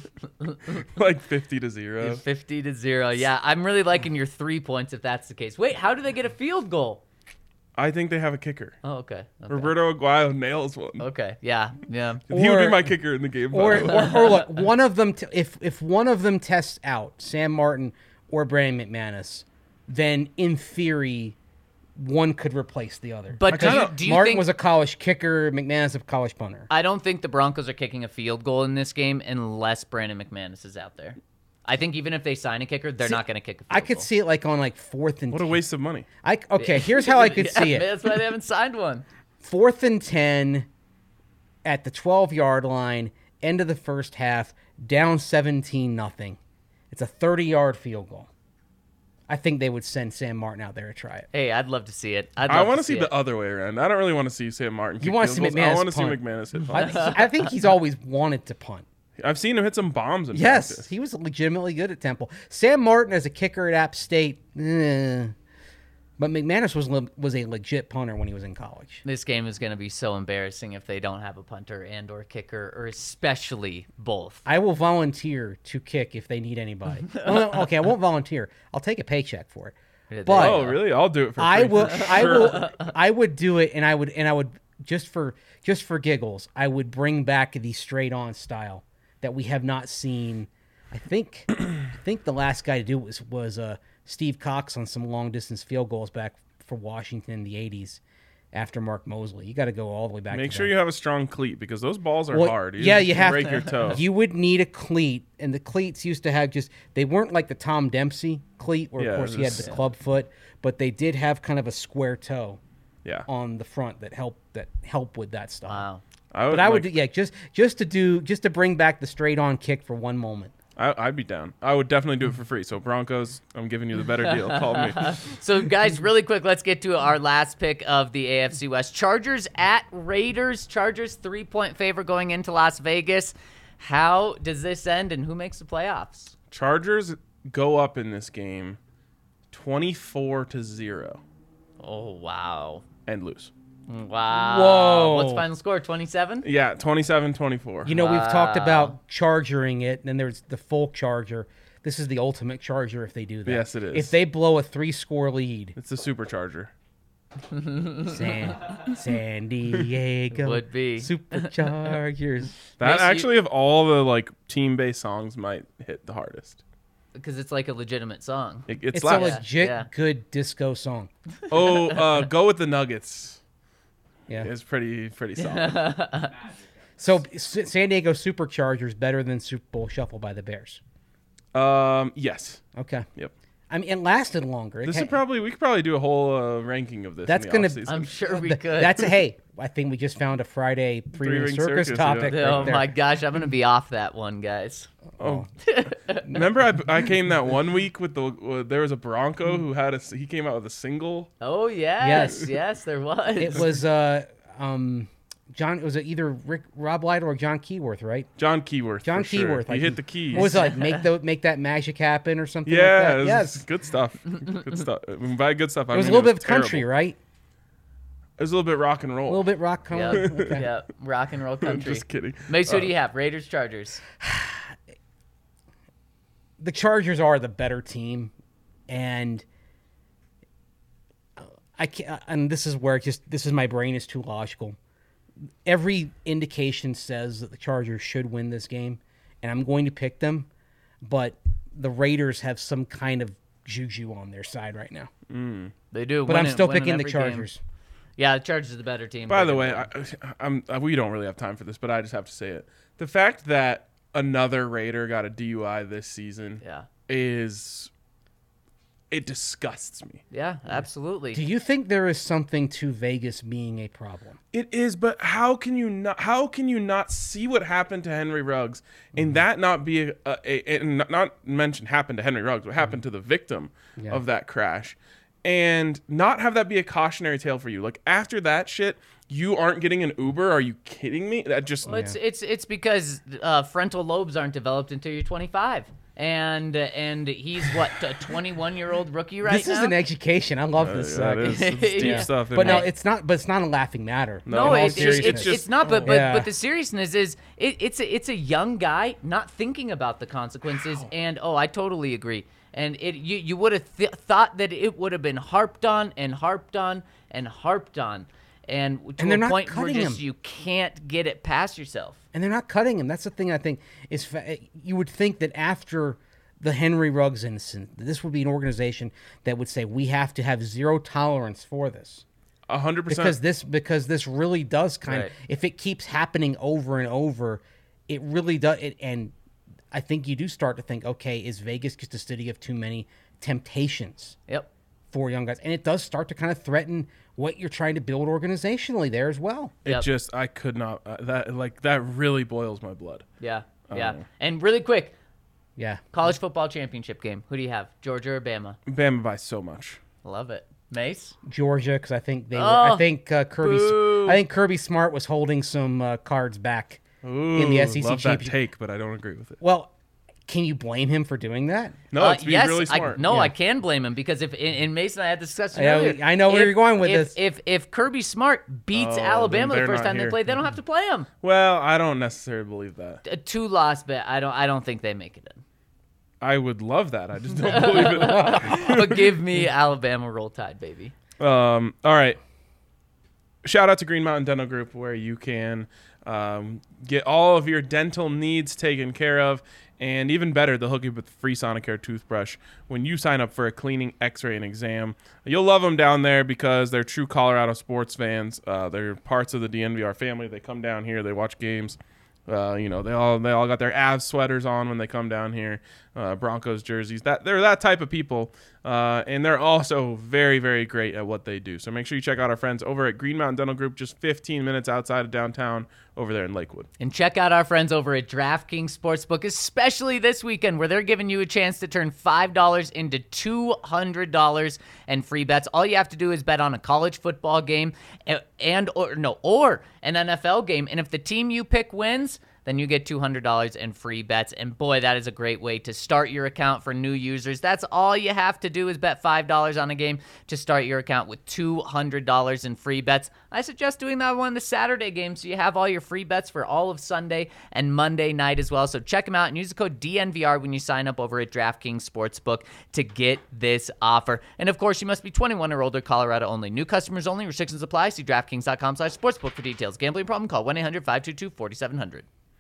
like fifty to zero. fifty to zero. Yeah, I'm really liking your three points if that's the case. Wait, how do they get a field goal? I think they have a kicker. Oh, okay. okay. Roberto Aguayo nails one. Okay. Yeah. Yeah. he would Or- be my kicker in the game. by Or, the way. or, or look, one of them. T- if if one of them tests out, Sam Martin or Brandon McManus, then in theory, one could replace the other. But do you, kinda- do you Martin think was a college kicker, McManus a college punter. I don't think the Broncos are kicking a field goal in this game unless Brandon McManus is out there. I think even if they sign a kicker, they're not going to kick a field I could goal. see it like on like fourth and what a ten. waste of money. I okay. Here's how I could Yeah, see it. That's why they haven't signed one. Fourth and ten, at the twelve-yard line, end of the first half, down seventeen nothing. It's a thirty-yard field goal. I think they would send Sam Martin out there to try it. Hey, I'd love to see it. I'd I love want to to see it. the other way around. I don't really want to see Sam Martin kick You wanna field see goals. McManus I want to see punt. McManus hit I, punt. I think he's always wanted to punt. I've seen him hit some bombs in Yes, practice. he was legitimately good at Temple. Sam Martin as a kicker at App State, eh. But McManus was le- was a legit punter when he was in college. This game is going to be so embarrassing if they don't have a punter and or kicker, or especially both. I will volunteer to kick if they need anybody. Well, okay, I won't volunteer. I'll take a paycheck for it. There you But Oh, go. really? I'll do it for free. I will. for I sure. will. I would do it, and I would. And I would just for just for giggles. I would bring back the straight on style that we have not seen. I think. I think the last guy to do it was was uh, Steve Cox on some long distance field goals back for Washington in the eighties. After Mark Mosley, you got to go all the way back. Make to sure that. you have a strong cleat because those balls are Well, hard. yeah, you have break to. your toe. You would need a cleat, and the cleats used to have just they weren't like the Tom Dempsey cleat, where Yeah, of course he had just- the club foot, but they did have kind of a square toe yeah. on the front that help that help with that stuff. Wow. I would, But I would, like, do, yeah, just just to do just to bring back the straight on kick for one moment. I, I'd be down. I would definitely do it for free. So Broncos, I'm giving you the better deal. Call me. So, guys, really quick, let's get to our last pick of the A F C West. Chargers at Raiders. Chargers three-point favorite going into Las Vegas. How does this end, and who makes the playoffs? Chargers go up in this game, twenty-four to zero, Oh, wow. and lose. Wow. Whoa. What's the final score, twenty-seven? Yeah, twenty-seven twenty-four. You know, we've talked Wow. about chargering it, and then there's the full charger. This is the ultimate charger if they do that. Yes, it is. If they blow a three-score lead, It's a supercharger. San, San Diego Would be. Superchargers. That Makes you- actually, of all the like team-based songs, might hit the hardest. Because it's like a legitimate song. It, it It's a slaps. legit Yeah. good disco song. Oh, uh, go with the Nuggets. Yeah. It's pretty pretty solid. So S- San Diego Superchargers better than Super Bowl Shuffle by the Bears. um, yes. Okay. Yep. I mean, it lasted longer. It This ha- is probably we could probably do a whole uh, ranking of this. That's in the gonna- offseason. I'm sure we th- could. That's a hey. I think we just found a Friday pre-ring Three-ring circus, circus, topic. yeah. right Oh, there. my gosh. I'm going to be off that one, guys. Oh, remember I, I came that one week with the uh, there was a Bronco who had a he came out with a single. Oh, yes. Yes. Yes, there was. It was uh um John. It was either Rick Rob Lytle or John Keyworth, right? John Keyworth. John for sure. Keyworth. He like, hit the keys. What was it like? Make the make that magic happen or something Yeah, like it that. was Yes. good stuff. Good stuff. And by good stuff, I It was a mean little bit of terrible. country, right? It was a little bit rock and A roll. little bit rock Yeah, country. Okay. yeah, rock and roll country. Just kidding. Mace, who Uh, do you have? Raiders, Chargers. The Chargers are the better team, and I can't. And this is where it just this is my brain is too logical. Every indication says that the Chargers should win this game, and I'm going to pick them, but the Raiders have some kind of juju on their side right now. They do. But I'm winning- still winning picking the every game. Chargers. Yeah, the Chargers are the better team. By They're the way, gonna I, I'm uh, we don't really have time for this, but I just have to say it. The fact that another Raider got a D U I this season win. yeah, is it disgusts me. yeah, absolutely. Do you think there is something to Vegas being a problem? It is, but how can you not? How can you not see what happened to Henry Ruggs, Mm-hmm. and that not be a, a, a and not- not mention happened to Henry Ruggs, what happened to the victim Yeah. of that crash, and not have that be a cautionary tale for you? Like after that shit, you aren't getting an Uber? Are you kidding me? That just Well, it's it's it's because uh, frontal lobes aren't developed until you're twenty-five, and and he's what a twenty-one year old rookie right this now. is an education. I love this. Yeah, it uh, is. It's deep Yeah. stuff. But no, isn't it? it's not. But it's not a laughing matter. No, No, in all it's, it's, seriousness. it's, It's it's not. But but, Yeah. but the seriousness is it, it's a, it's a young guy not thinking about the consequences. And oh, I totally agree. And it you you would have th- thought that it would have been harped on and harped on and harped on, and to And they're a not point where cutting just him. you can't get it past yourself. And they're not cutting him. That's the thing I think is fa- you would think that after the Henry Ruggs incident, this would be an organization that would say we have to have zero tolerance for this. A hundred Because percent. this because this really does kind Right. of if it keeps happening over and over, it really does it and I think you do start to think, okay, is Vegas just a city of too many temptations? Yep. four young guys. And it does start to kind of threaten what you're trying to build organizationally there as well. It Yep. just I could not uh, that like that really boils my blood. Yeah, Oh. yeah. And really quick, Yeah. college football championship game. Who do you have? Georgia or Bama? Bama by so much. Love it. Mace? Georgia, because I think they were, Oh, I think uh, Kirby boo. I think Kirby Smart was holding some uh, cards back Ooh, in the S E C love that championship. take, but I don't agree with it. Well, can you blame him for doing that? No, Uh, it's being yes, really I, smart. no, Yeah. I can blame him because if in, in Mason I had this discussion Yeah, earlier. I know where if- you're going with if, this. If if Kirby Smart beats Oh, then Alabama the they're first not time they here. play, they don't have to play him. Well, I don't necessarily believe that. A two loss bet. I don't. I don't think they make it in. I would love that. I just don't believe it. But give me Alabama Roll Tide, baby. Um, all right. Shout out to Green Mountain Dental Group, where you can um, get all of your dental needs taken care of. And even better, they'll hook you with a free Sonicare toothbrush when you sign up for a cleaning, x-ray, and exam. You'll love them down there because they're true Colorado sports fans. Uh, they're parts of the D N V R family. They come down here. They watch games. Uh, you know, they all they all got their Avs sweaters on when they come down here, uh, Broncos jerseys. That they're that type of people, uh, and they're also very, very great at what they do. So make sure you check out our friends over at Green Mountain Dental Group, just fifteen minutes outside of downtown, over there in Lakewood. And check out our friends over at DraftKings Sportsbook, especially this weekend, where they're giving you a chance to turn five dollars into two hundred dollars and free bets. All you have to do is bet on a college football game and, and or no, or an N F L game. And if the team you pick wins, then you get two hundred dollars in free bets. And boy, that is a great way to start your account for new users. That's all you have to do is bet five dollars on a game to start your account with two hundred dollars in free bets. I suggest doing that one the Saturday game so you have all your free bets for all of Sunday and Monday night as well. So check them out and use the code D N V R when you sign up over at DraftKings Sportsbook to get this offer. And of course, you must be twenty-one or older, Colorado only. New customers only. Restrictions apply. See DraftKings.com slash sportsbook for details. Gambling problem? Call one eight hundred five two two four seven zero zero.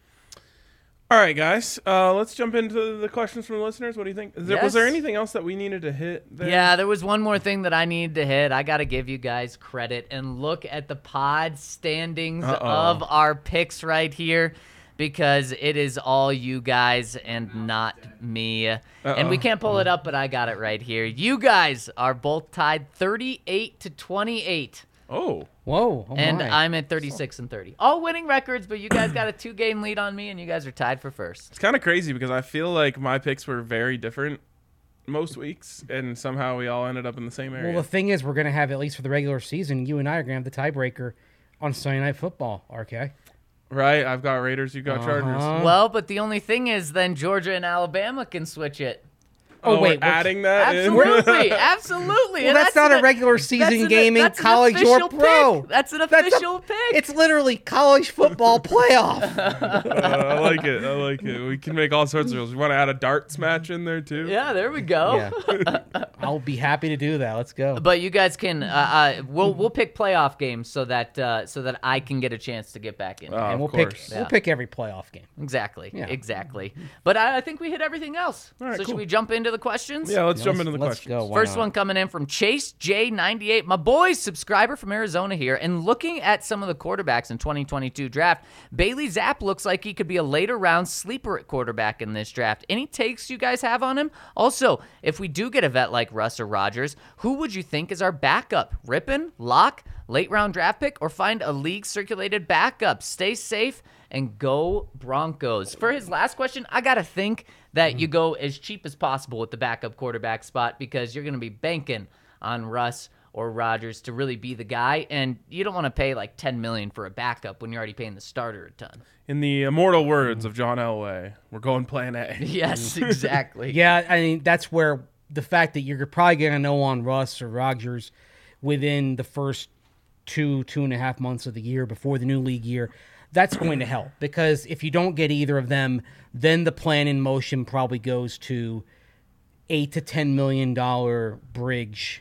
All right, guys, uh, let's jump into the questions from the listeners. What do you think? Is there, Was there Yes. anything else that we needed to hit there? Yeah, there was one more thing that I needed to hit. I got to give you guys credit and look at the pod standings Uh-oh. of our picks right here because it is all you guys and not me. And we Uh-oh. can't pull it up, but I got it right here. You guys are both tied thirty-eight to twenty-eight. Oh, Whoa. Oh And my. I'm at thirty-six and thirty. All winning records, but you guys got a two-game lead on me, and you guys are tied for first. it's kind of crazy because I feel like my picks were very different most weeks, and somehow we all ended up in the same area. Well, the thing is, we're going to have, at least for the regular season, you and I are going to have the tiebreaker on Sunday Night Football, R K. right? I've got Raiders, you got Chargers. Uh-huh. Well, but the only thing is then Georgia and Alabama can switch it. Oh, Oh, wait, we're what's- adding that in? Absolutely, absolutely. Well, And that's, not an- a regular that's season an- game in that's an college or official pro. pick. That's an That's a- official pick. It's literally college football playoff. Uh, I like it. I like it. We can make all sorts of rules. We want to add a darts match in there too. Yeah, there we go. Yeah. I'll be happy to do that. Let's go. But you guys can. Uh, uh, we'll we'll pick playoff games so that uh, so that I can get a chance to get back in. Oh, and of we'll course. pick Yeah. we'll pick every playoff game. Exactly. Yeah. Exactly. But I, I think we hit everything else. All right, so cool. should we jump into the questions? Yeah, let's Yeah, jump let's- into the let's questions. go. Why First not? one coming in from Chase J ninety-eight, my boy, subscriber from Arizona here. And looking at some of the quarterbacks in twenty twenty-two draft, Bailey Zapp looks like he could be a later round sleeper at quarterback in this draft. Any takes you guys have on him? Also, if we do get a vet like Russ or Rodgers, who would you think is our backup? Rippin, Lock, late round draft pick, or find a league circulated backup? Stay safe and go Broncos. For his last question, I got to think that you go as cheap as possible with the backup quarterback spot because you're going to be banking on Russ or Rodgers to really be the guy, and you don't want to pay like ten million dollars for a backup when you're already paying the starter a ton. In the immortal words of John Elway, we're going plan A. Yes, exactly. Yeah, I mean that's where the fact that you're probably gonna know on Russ or Rodgers within the first two, two and a half months of the year before the new league year, that's going to help. Because if you don't get either of them, then the plan in motion probably goes to eight to ten million dollar bridge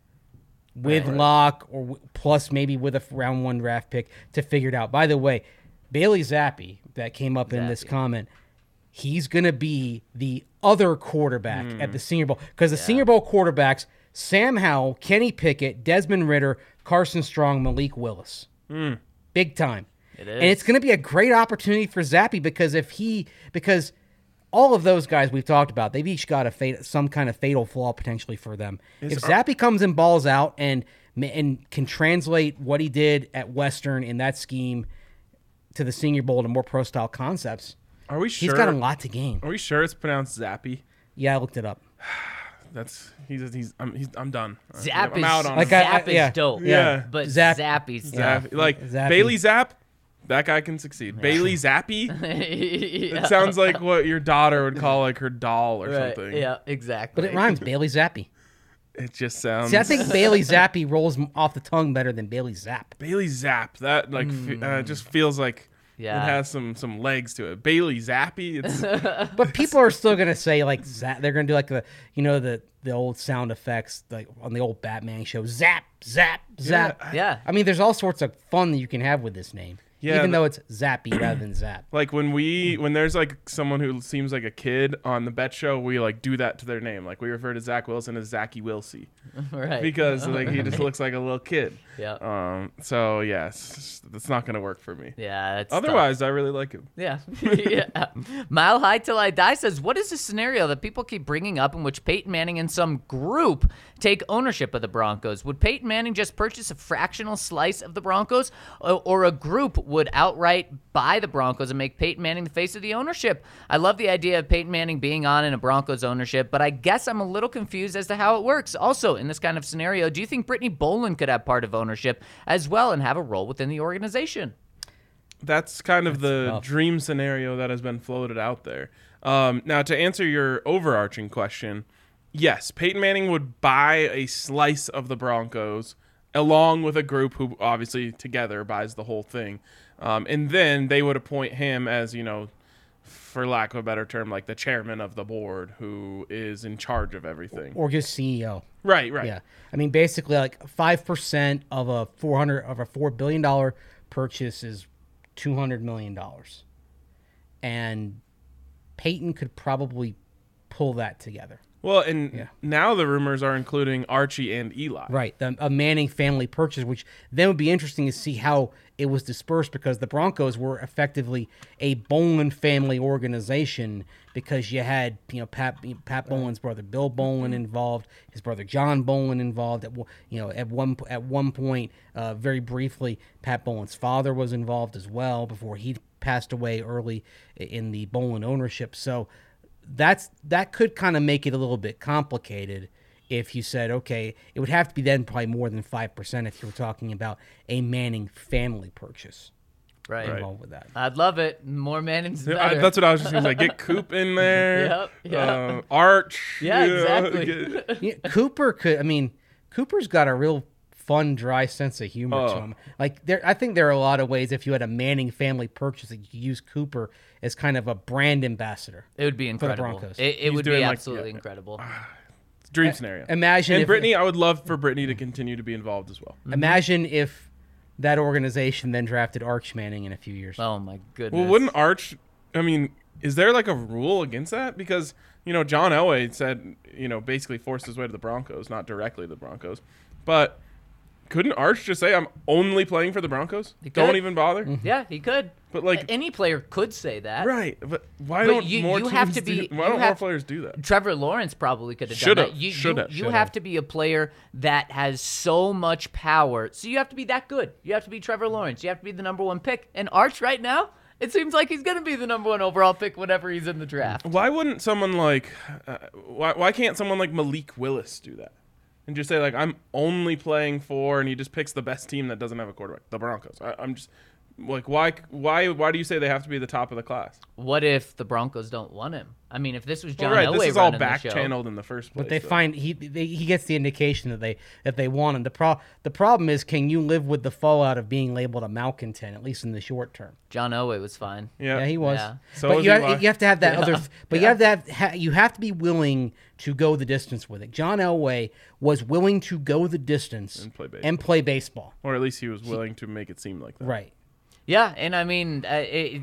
with Locke or w- plus maybe with a round one draft pick to figure it out. By the way, Bailey Zappi that came up in this Zappi. comment, he's going to be the other quarterback Hmm. at the Senior Bowl because the Senior Bowl quarterbacks, Sam Howell, Kenny Pickett, Desmond Ritter, Carson Strong, Malik Willis. Big time. It And it's is. going to be a great opportunity for Zappi because if he, because all of those guys we've talked about, they've each got a fat, some kind of fatal flaw potentially for them. Is if Ar- Zappy comes and balls out and and can translate what he did at Western in that scheme to the Senior Bowl to more pro style concepts, Are we sure? he's got a lot to gain. Are we sure it's pronounced Zappy? Yeah, I looked it up. That's he's he's I'm he's, I'm done. Zap I'm is, out on Like him. I- Zap I- is yeah. dope. Yeah. But Zap- Zappy's Yeah. Zappy. Like Zappy. Bailey Zapp, that guy can succeed. Bailey Zappy. yeah. It sounds like what your daughter would call like her doll or Right, something. Yeah, exactly. But it rhymes, Bailey Zappy. It just sounds. See, I think Bailey Zappy rolls m- off the tongue better than Bailey Zap. Bailey Zapp. That like fe- uh, just feels like Yeah. it has some some legs to it. Bailey Zappy. It's But people are still gonna say like zap. They're gonna do like the you know the the old sound effects like on the old Batman show. Zap, zap, zap. Yeah. I mean, there's all sorts of fun that you can have with this name. Yeah, even the- though it's Zappy rather than Zap. like when we when there's like someone who seems like a kid on the bet show, we like do that to their name. Like we refer to Zach Wilson as Zachy Wilsey Right. because like he just looks like a little kid. Yeah. Um. So yes, that's not gonna work for me. Yeah. That's tough. Otherwise, I really like him. Yeah. yeah. Mile High Till I Die says, what is a scenario that people keep bringing up in which Peyton Manning and some group take ownership of the Broncos? Would Peyton Manning just purchase a fractional slice of the Broncos, or, or a group would outright buy the Broncos and make Peyton Manning the face of the ownership? I love the idea of Peyton Manning being on in a Broncos ownership, but I guess I'm a little confused as to how it works. Also, in this kind of scenario, do you think Brittany Boland could have part of ownership as well and have a role within the organization? That's kind of the tough. dream scenario that has been floated out there. Um, now, to answer your overarching question, yes, Peyton Manning would buy a slice of the Broncos along with a group who obviously together buys the whole thing. Um, and then they would appoint him as, you know, for lack of a better term, like the chairman of the board who is in charge of everything. Or just C E O. Right, right. Yeah, I mean, basically, like five percent of a four hundred of a four billion dollar purchase is two hundred million dollars, and Peyton could probably pull that together. Well, and Yeah. now the rumors are including Archie and Eli. Right, the, a Manning family purchase, which then would be interesting to see how it was dispersed because the Broncos were effectively a Bolin family organization because you had you know Pat Pat Bolin's brother Bill Bolin involved, his brother John Bolin involved. At one- you know at one at one point, uh, very briefly, Pat Bolin's father was involved as well before he passed away early in the Bolin ownership. So that's that could kind of make it a little bit complicated if you said, okay, it would have to be then probably more than five percent if you were talking about a Manning family purchase Right. involved with that. I'd love it. More Manning's Yeah, I- better. that's what I was just going to say. Get Coop in there. Yep, yep. Uh, Arch. Yeah, you know, exactly. get- Yeah, Cooper could, I mean, Cooper's got a real fun, dry sense of humor to Oh. him. Like, there, I think there are a lot of ways if you had a Manning family purchase that you could use Cooper as kind of a brand ambassador. It would be the incredible. Broncos. It, it He's would doing be like- absolutely yeah. incredible. Dream scenario. Imagine and if, Brittany, I would love for Brittany to continue to be involved as well. imagine if that organization then drafted Arch Manning in a few years. Oh my goodness. Well, wouldn't Arch? I mean, is there like a rule against that? Because you know, John Elway said, you know, basically forced his way to the Broncos, not directly the Broncos, but couldn't Arch just say, "I'm only playing for the Broncos"? He Don't could. even bother. Yeah, he could. But like, Any player could say that. right? But why But don't you- more you teams have to do- be- Why you don't more have- players do that? Trevor Lawrence probably could have done Should've, that. You, you, should've, you should've. have to be a player that has so much power. So you have to be that good. You have to be Trevor Lawrence. You have to be the number one pick. And Arch right now, it seems like he's going to be the number one overall pick whenever he's in the draft. Why wouldn't someone like, uh, why why can't someone like Malik Willis do that? And just say like, I'm only playing for, and he just picks the best team that doesn't have a quarterback, the Broncos. I, I'm just like, why why why do you say they have to be the top of the class? What if the Broncos don't want him? I mean, if this was John Well, right, Elway this is all running the back show- channeled in the first place. But they though. find he they, he gets the indication that they that they want him. The pro the problem is, can you live with the fallout of being labeled a malcontent at least in the short term? John Elway was fine. yeah, Yeah, he was. Yeah. So but was you have, Eli. you have to have that Yeah. other. But you have to have ha, you have to be willing to go the distance with it. John Elway was willing to go the distance And play baseball. and play baseball. or at least he was willing to make it seem like that. Right. Yeah, and I mean, uh, it,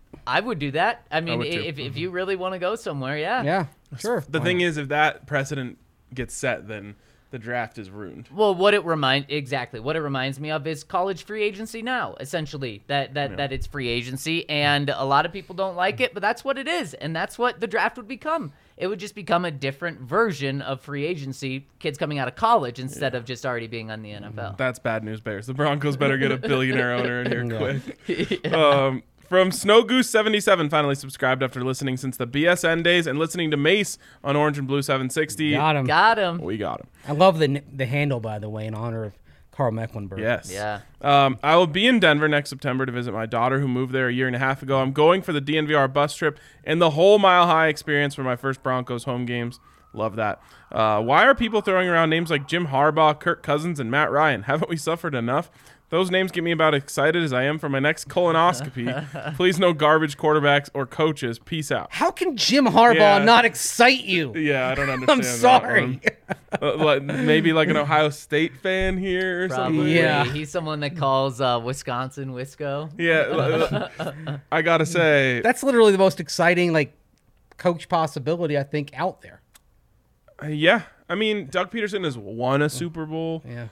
I would do that. I mean, would too. if, if you really want to go somewhere, yeah. Yeah. Sure. The thing is, if that precedent gets set, then the draft is ruined. Well, what it remind exactly what it reminds me of is college free agency now. Essentially, that that Yeah. that it's free agency, and a lot of people don't like it, but that's what it is, and that's what the draft would become. It would just become a different version of free agency, kids coming out of college instead of just already being on the N F L. That's bad news, Bears. The Broncos better get a billionaire owner in here quick. Um, from Snow Goose seventy-seven, finally subscribed after listening since the B S N days and listening to Mace on Orange and Blue seven sixty. Got him. Got him. We got him. I love the the handle, by the way, in honor of Carl Mecklenburg. Yes. Yeah. Um, I will be in Denver next September to visit my daughter who moved there a year and a half ago. I'm going for the D N V R bus trip and the whole Mile High experience for my first Broncos home games. Love that. Uh, why are people throwing around names like Jim Harbaugh, Kirk Cousins, and Matt Ryan? Haven't we suffered enough? Those names get me about excited as I am for my next colonoscopy. Please no garbage quarterbacks or coaches. Peace out. How can Jim Harbaugh Yeah. not excite you? Yeah, I don't understand. I'm that sorry. one. Uh, like, maybe like an Ohio State fan here or Probably. something. Yeah. He's someone that calls uh, Wisconsin Wisco. Yeah. uh, I gotta say, That's literally the most exciting like coach possibility I think out there. uh, yeah. I mean, Doug Peterson has won a Super Bowl, Yeah.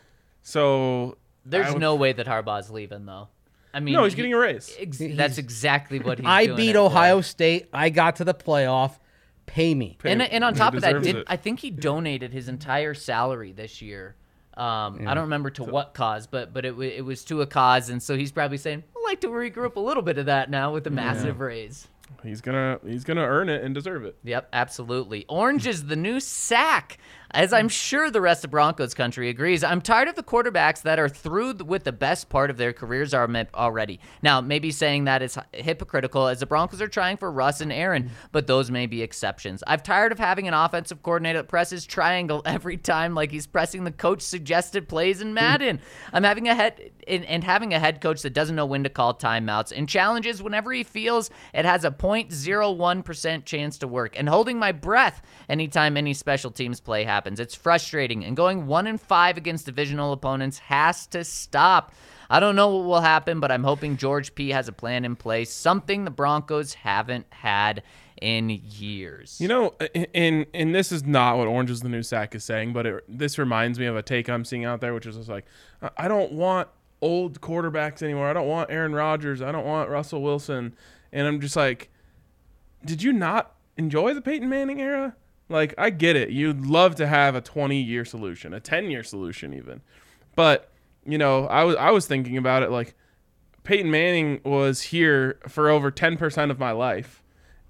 so There's I would- no way that Harbaugh's leaving, though. I mean, no, he's he- getting a raise. Ex- He's- that's exactly what he's I doing beat it for. Ohio State. I got to the playoff. Pay me. And, and on He top of that, deserves did, it. I think he donated his entire salary this year. Um, I don't remember to what cause, but but it wa- it was to a cause, and so he's probably saying, "I'd like to regroup a little bit of that now with a massive raise." He's gonna he's gonna earn it and deserve it. Yep, absolutely. Orange is the new sack. As I'm sure the rest of Broncos country agrees, I'm tired of the quarterbacks that are through th- with the best part of their careers are met already. Now, maybe saying that is hy- hypocritical as the Broncos are trying for Russ and Aaron, but those may be exceptions. I'm tired of having an offensive coordinator that presses triangle every time like he's pressing the coach suggested plays in Madden. I'm having a head and, and having a head coach that doesn't know when to call timeouts and challenges whenever he feels it has a zero point zero one percent chance to work, and holding my breath anytime any special teams play happens. It's frustrating, and going one and five against divisional opponents has to stop. I don't know what will happen, but I'm hoping George P has a plan in place, something the Broncos haven't had in years. You know, and and this is not what Orange is the New Sack is saying, but it, this reminds me of a take I'm seeing out there, which is just like, I- I don't want old quarterbacks anymore. I don't want Aaron Rodgers. I don't want Russell Wilson. And I'm just like, did you not enjoy the Peyton Manning era? Like, I get it. You'd love to have a twenty-year solution, a ten-year solution even. But, you know, I was I was thinking about it like Peyton Manning was here for over ten percent of my life,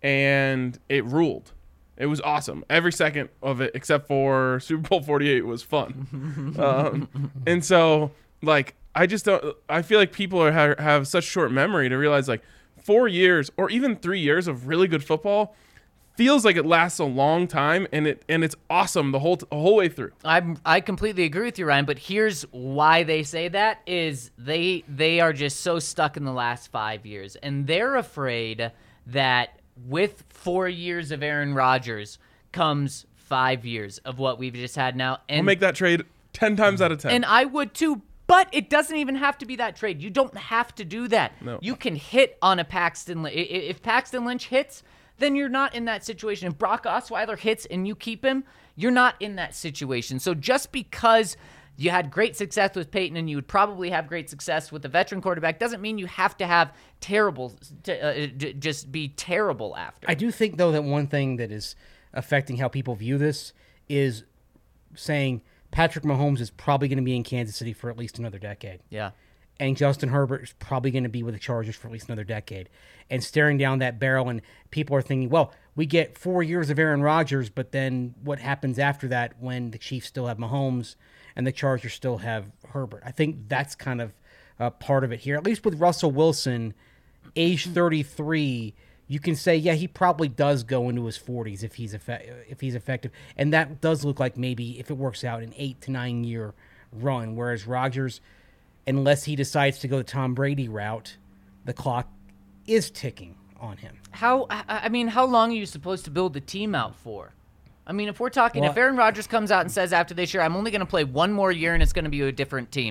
and it ruled. It was awesome. Every second of it, except for Super Bowl forty-eight, was fun. um, and so, like, I just don't – I feel like people are have, have such short memory to realize, like, four years or even three years of really good football – feels like it lasts a long time, and it and it's awesome the whole the whole way through. I'm I completely agree with you, Ryan, but here's why they say that is they they are just so stuck in the last five years, and they're afraid that with four years of Aaron Rodgers comes five years of what we've just had now. And We'll make that trade ten times out of ten. And I would too, but it doesn't even have to be that trade. You don't have to do that. No. You can hit on a Paxton Lynch. If Paxton Lynch hits, then you're not in that situation. If Brock Osweiler hits and you keep him, you're not in that situation. So just because you had great success with Peyton and you would probably have great success with the veteran quarterback doesn't mean you have to have terrible, to, uh, d- just be terrible after. I do think, though, that one thing that is affecting how people view this is saying Patrick Mahomes is probably going to be in Kansas City for at least another decade. Yeah. And Justin Herbert is probably going to be with the Chargers for at least another decade. And staring down that barrel, and people are thinking, well, we get four years of Aaron Rodgers, but then what happens after that when the Chiefs still have Mahomes and the Chargers still have Herbert? I think that's kind of uh, part of it here. At least with Russell Wilson, age thirty-three, you can say, yeah, he probably does go into his forties if he's effe- if he's effective. And that does look like maybe, if it works out, an eight to nine year run. Whereas Rodgers, unless he decides to go the Tom Brady route, the clock is ticking on him. How, I I mean, how long are you supposed to build the team out for? I mean, if we're talking, Well- if Aaron Rodgers comes out and says after this year, I'm only going to play one more year and it's going to be a different team.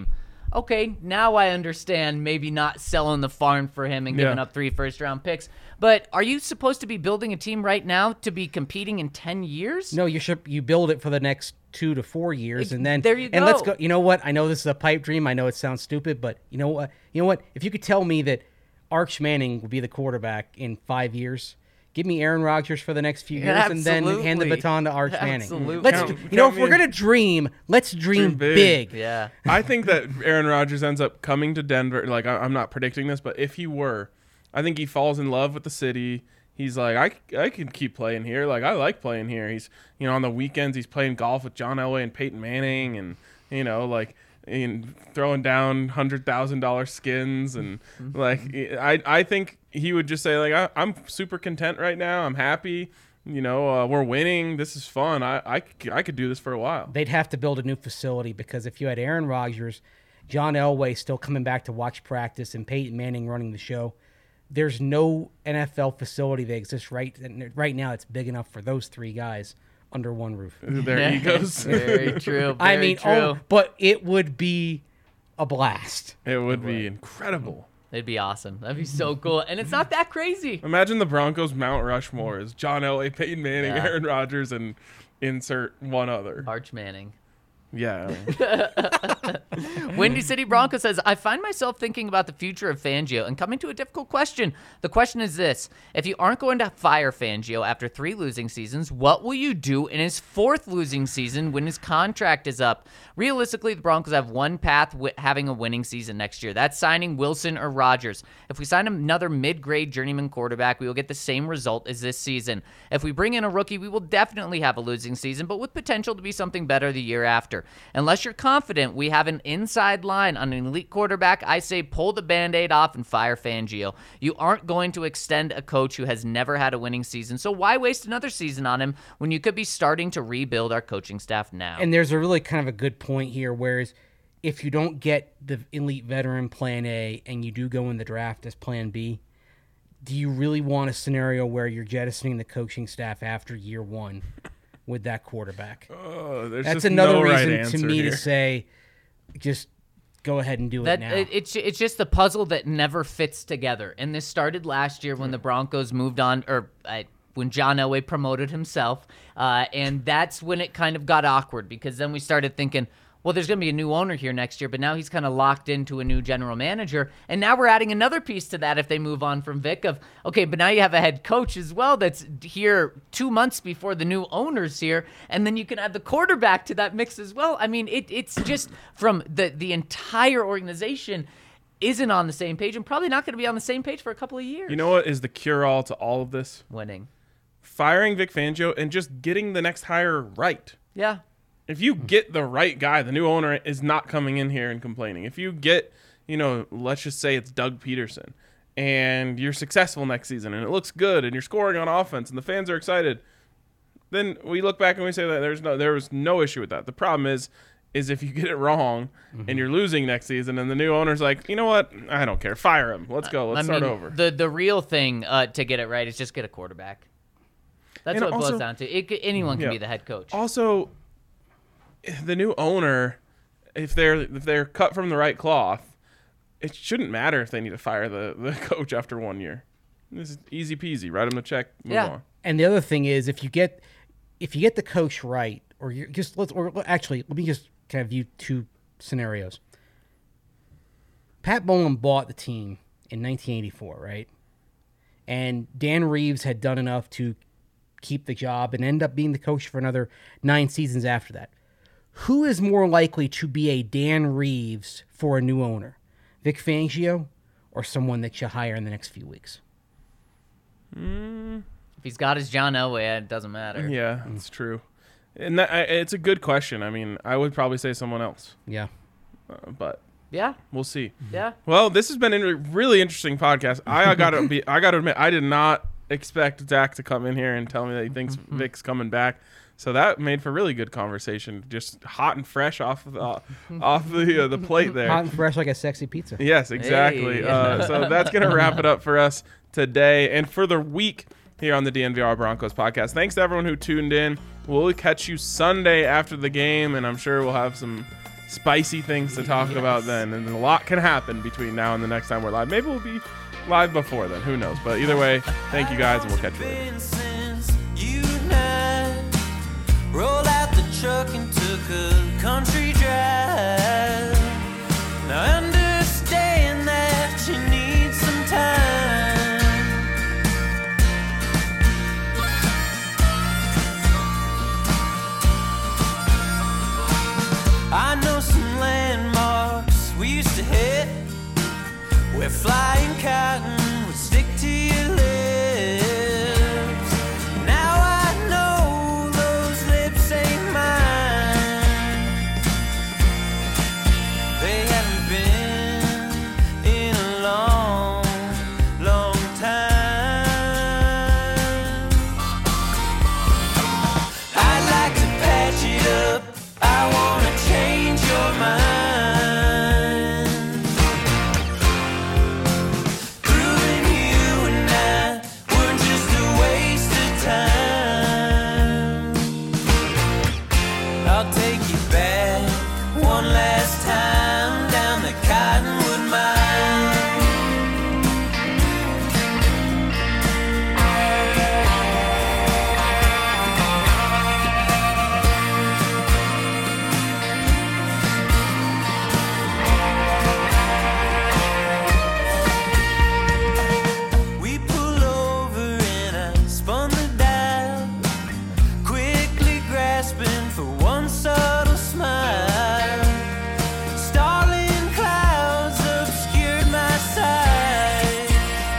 okay, now I understand maybe not selling the farm for him and giving Yeah. up three first-round picks. But are you supposed to be building a team right now to be competing in ten years? No, you should you build it for the next two to four years, and then There you and let's go. go. You know what? I know this is a pipe dream. I know it sounds stupid, but you know what? You know what? If you could tell me that Arch Manning would be the quarterback in five years, give me Aaron Rodgers for the next few years, and then hand the Absolutely. baton to Arch Manning. Absolutely. Let's, Count- you know, count if we're me in. gonna dream, let's dream, Dream big. big. Yeah. I think that Aaron Rodgers ends up coming to Denver. Like, I, I'm not predicting this, but if he were, I think he falls in love with the city. He's like, I, I can keep playing here. Like, I like playing here. He's, you know, on the weekends, he's playing golf with John Elway and Peyton Manning and, you know, like, and throwing down one hundred thousand dollars skins. And, like, I, I think he would just say, like, I, I'm super content right now. I'm happy. You know, uh, we're winning. This is fun. I, I, c- I could do this for a while. They'd have to build a new facility because if you had Aaron Rodgers, John Elway still coming back to watch practice, and Peyton Manning running the show, there's no N F L facility that exists right right now that's big enough for those three guys under one roof. Their egos. Very true. Very I mean, true. oh, but it would be a blast. It would be incredible. It'd be awesome. That'd be so cool. And it's not that crazy. Imagine the Broncos Mount Rushmore is John Elway, Peyton Manning, Yeah. Aaron Rodgers, and insert one other. Arch Manning. Yeah. I mean, Windy City Bronco says, I find myself thinking about the future of Fangio and coming to a difficult question. The question is this. If you aren't going to fire Fangio after three losing seasons, what will you do in his fourth losing season when his contract is up? Realistically, the Broncos have one path wi- having a winning season next year. That's signing Wilson or Rodgers. If we sign another mid-grade journeyman quarterback, we will get the same result as this season. If we bring in a rookie, we will definitely have a losing season, but with potential to be something better the year after. Unless you're confident we have an inside line on an elite quarterback, I say pull the Band-Aid off and fire Fangio. You aren't going to extend a coach who has never had a winning season, so why waste another season on him when you could be starting to rebuild our coaching staff now? And there's a really kind of a good point here, whereas if you don't get the elite veteran plan A and you do go in the draft as plan B, do you really want a scenario where you're jettisoning the coaching staff after year one with that quarterback? oh, there's That's just another no right reason answer to me here. to say, just go ahead and do That it now. it, it's it's just the puzzle that never fits together. And this started last year when the Broncos moved on, or uh, when John Elway promoted himself, uh, and that's when it kind of got awkward because then we started thinking, well, there's going to be a new owner here next year, but now he's kind of locked into a new general manager, and now we're adding another piece to that if they move on from Vic of okay, but now you have a head coach as well that's here two months before the new owner's here, and then you can add the quarterback to that mix as well. I mean, it, it's just from the the entire organization isn't on the same page and probably not going to be on the same page for a couple of years. You know what is the cure-all to all of this? Winning. Firing Vic Fangio and just getting the next hire right. Yeah. If you get the right guy, the new owner is not coming in here and complaining. If you get, you know, let's just say it's Doug Peterson, and you're successful next season, and it looks good, and you're scoring on offense, and the fans are excited, then we look back and we say that there's no, there was no issue with that. The problem is, is if you get it wrong Mm-hmm. and you're losing next season, and the new owner's like, you know what, I don't care, fire him, let's go, let's I start mean, over. The the real thing uh, to get it right is just get a quarterback. That's And what it also- boils down to. It, could- anyone can Yeah. be the head coach. Also, the new owner, if they're if they're cut from the right cloth, it shouldn't matter if they need to fire the, the coach after one year. This is easy peasy. Write them a check. Move Yeah. on. And the other thing is, if you get if you get the coach right, or you just let's or actually let me just kind of view two scenarios. Pat Bowlen bought the team in nineteen eighty-four, right? And Dan Reeves had done enough to keep the job and end up being the coach for another nine seasons after that. Who is more likely to be a Dan Reeves for a new owner? Vic Fangio or someone that you hire in the next few weeks? If he's got his John Elway, it doesn't matter. Yeah, that's true. And that, I, it's a good question. I mean, I would probably say someone else, Yeah. uh, but Yeah. we'll see. Yeah. Well, this has been a really interesting podcast. I gotta be. I gotta admit, I did not expect Zach to come in here and tell me that he thinks Vic's coming back. So that made for really good conversation, just hot and fresh off the uh, off the uh, the plate there. Hot and fresh like a sexy pizza. Yes, exactly. Hey. Uh, so that's going to wrap it up for us today and for the week here on the D N V R Broncos podcast. Thanks to everyone who tuned in. We'll catch you Sunday after the game, and I'm sure we'll have some spicy things to talk Yes. about then, and a lot can happen between now and the next time we're live. Maybe we'll be live before then. Who knows? But either way, thank you guys, and we'll catch you later. Since you and I rolled out the truck and took a country drive. Now I understand that you need some time. I know some landmarks we used to hit where flying cotton would stick to your lips. Now I know those lips ain't mine. They haven't been in a long, long time. I'd like to patch it up. I wanna change your mind. Proving you and I weren't just a waste of time. I'll take you back one last time down the Cottonwood Mine. We pull over and I spun the dial, quickly grasping for one subtle smile. Starling clouds obscured my sight.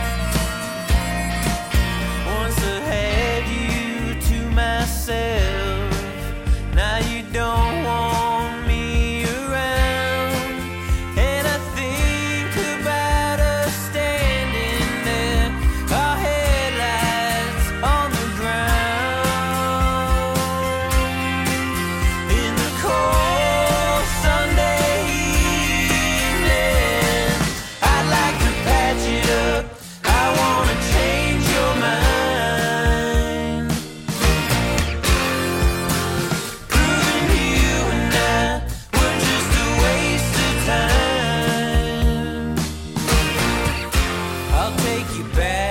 Once I had you to myself, now you don't want me around. And I think about us standing there, our headlights on the ground. In the cold Sunday evening, I'd like to patch it up. I wanna change your mind. Proving you and I were just a waste of time. I'll take you back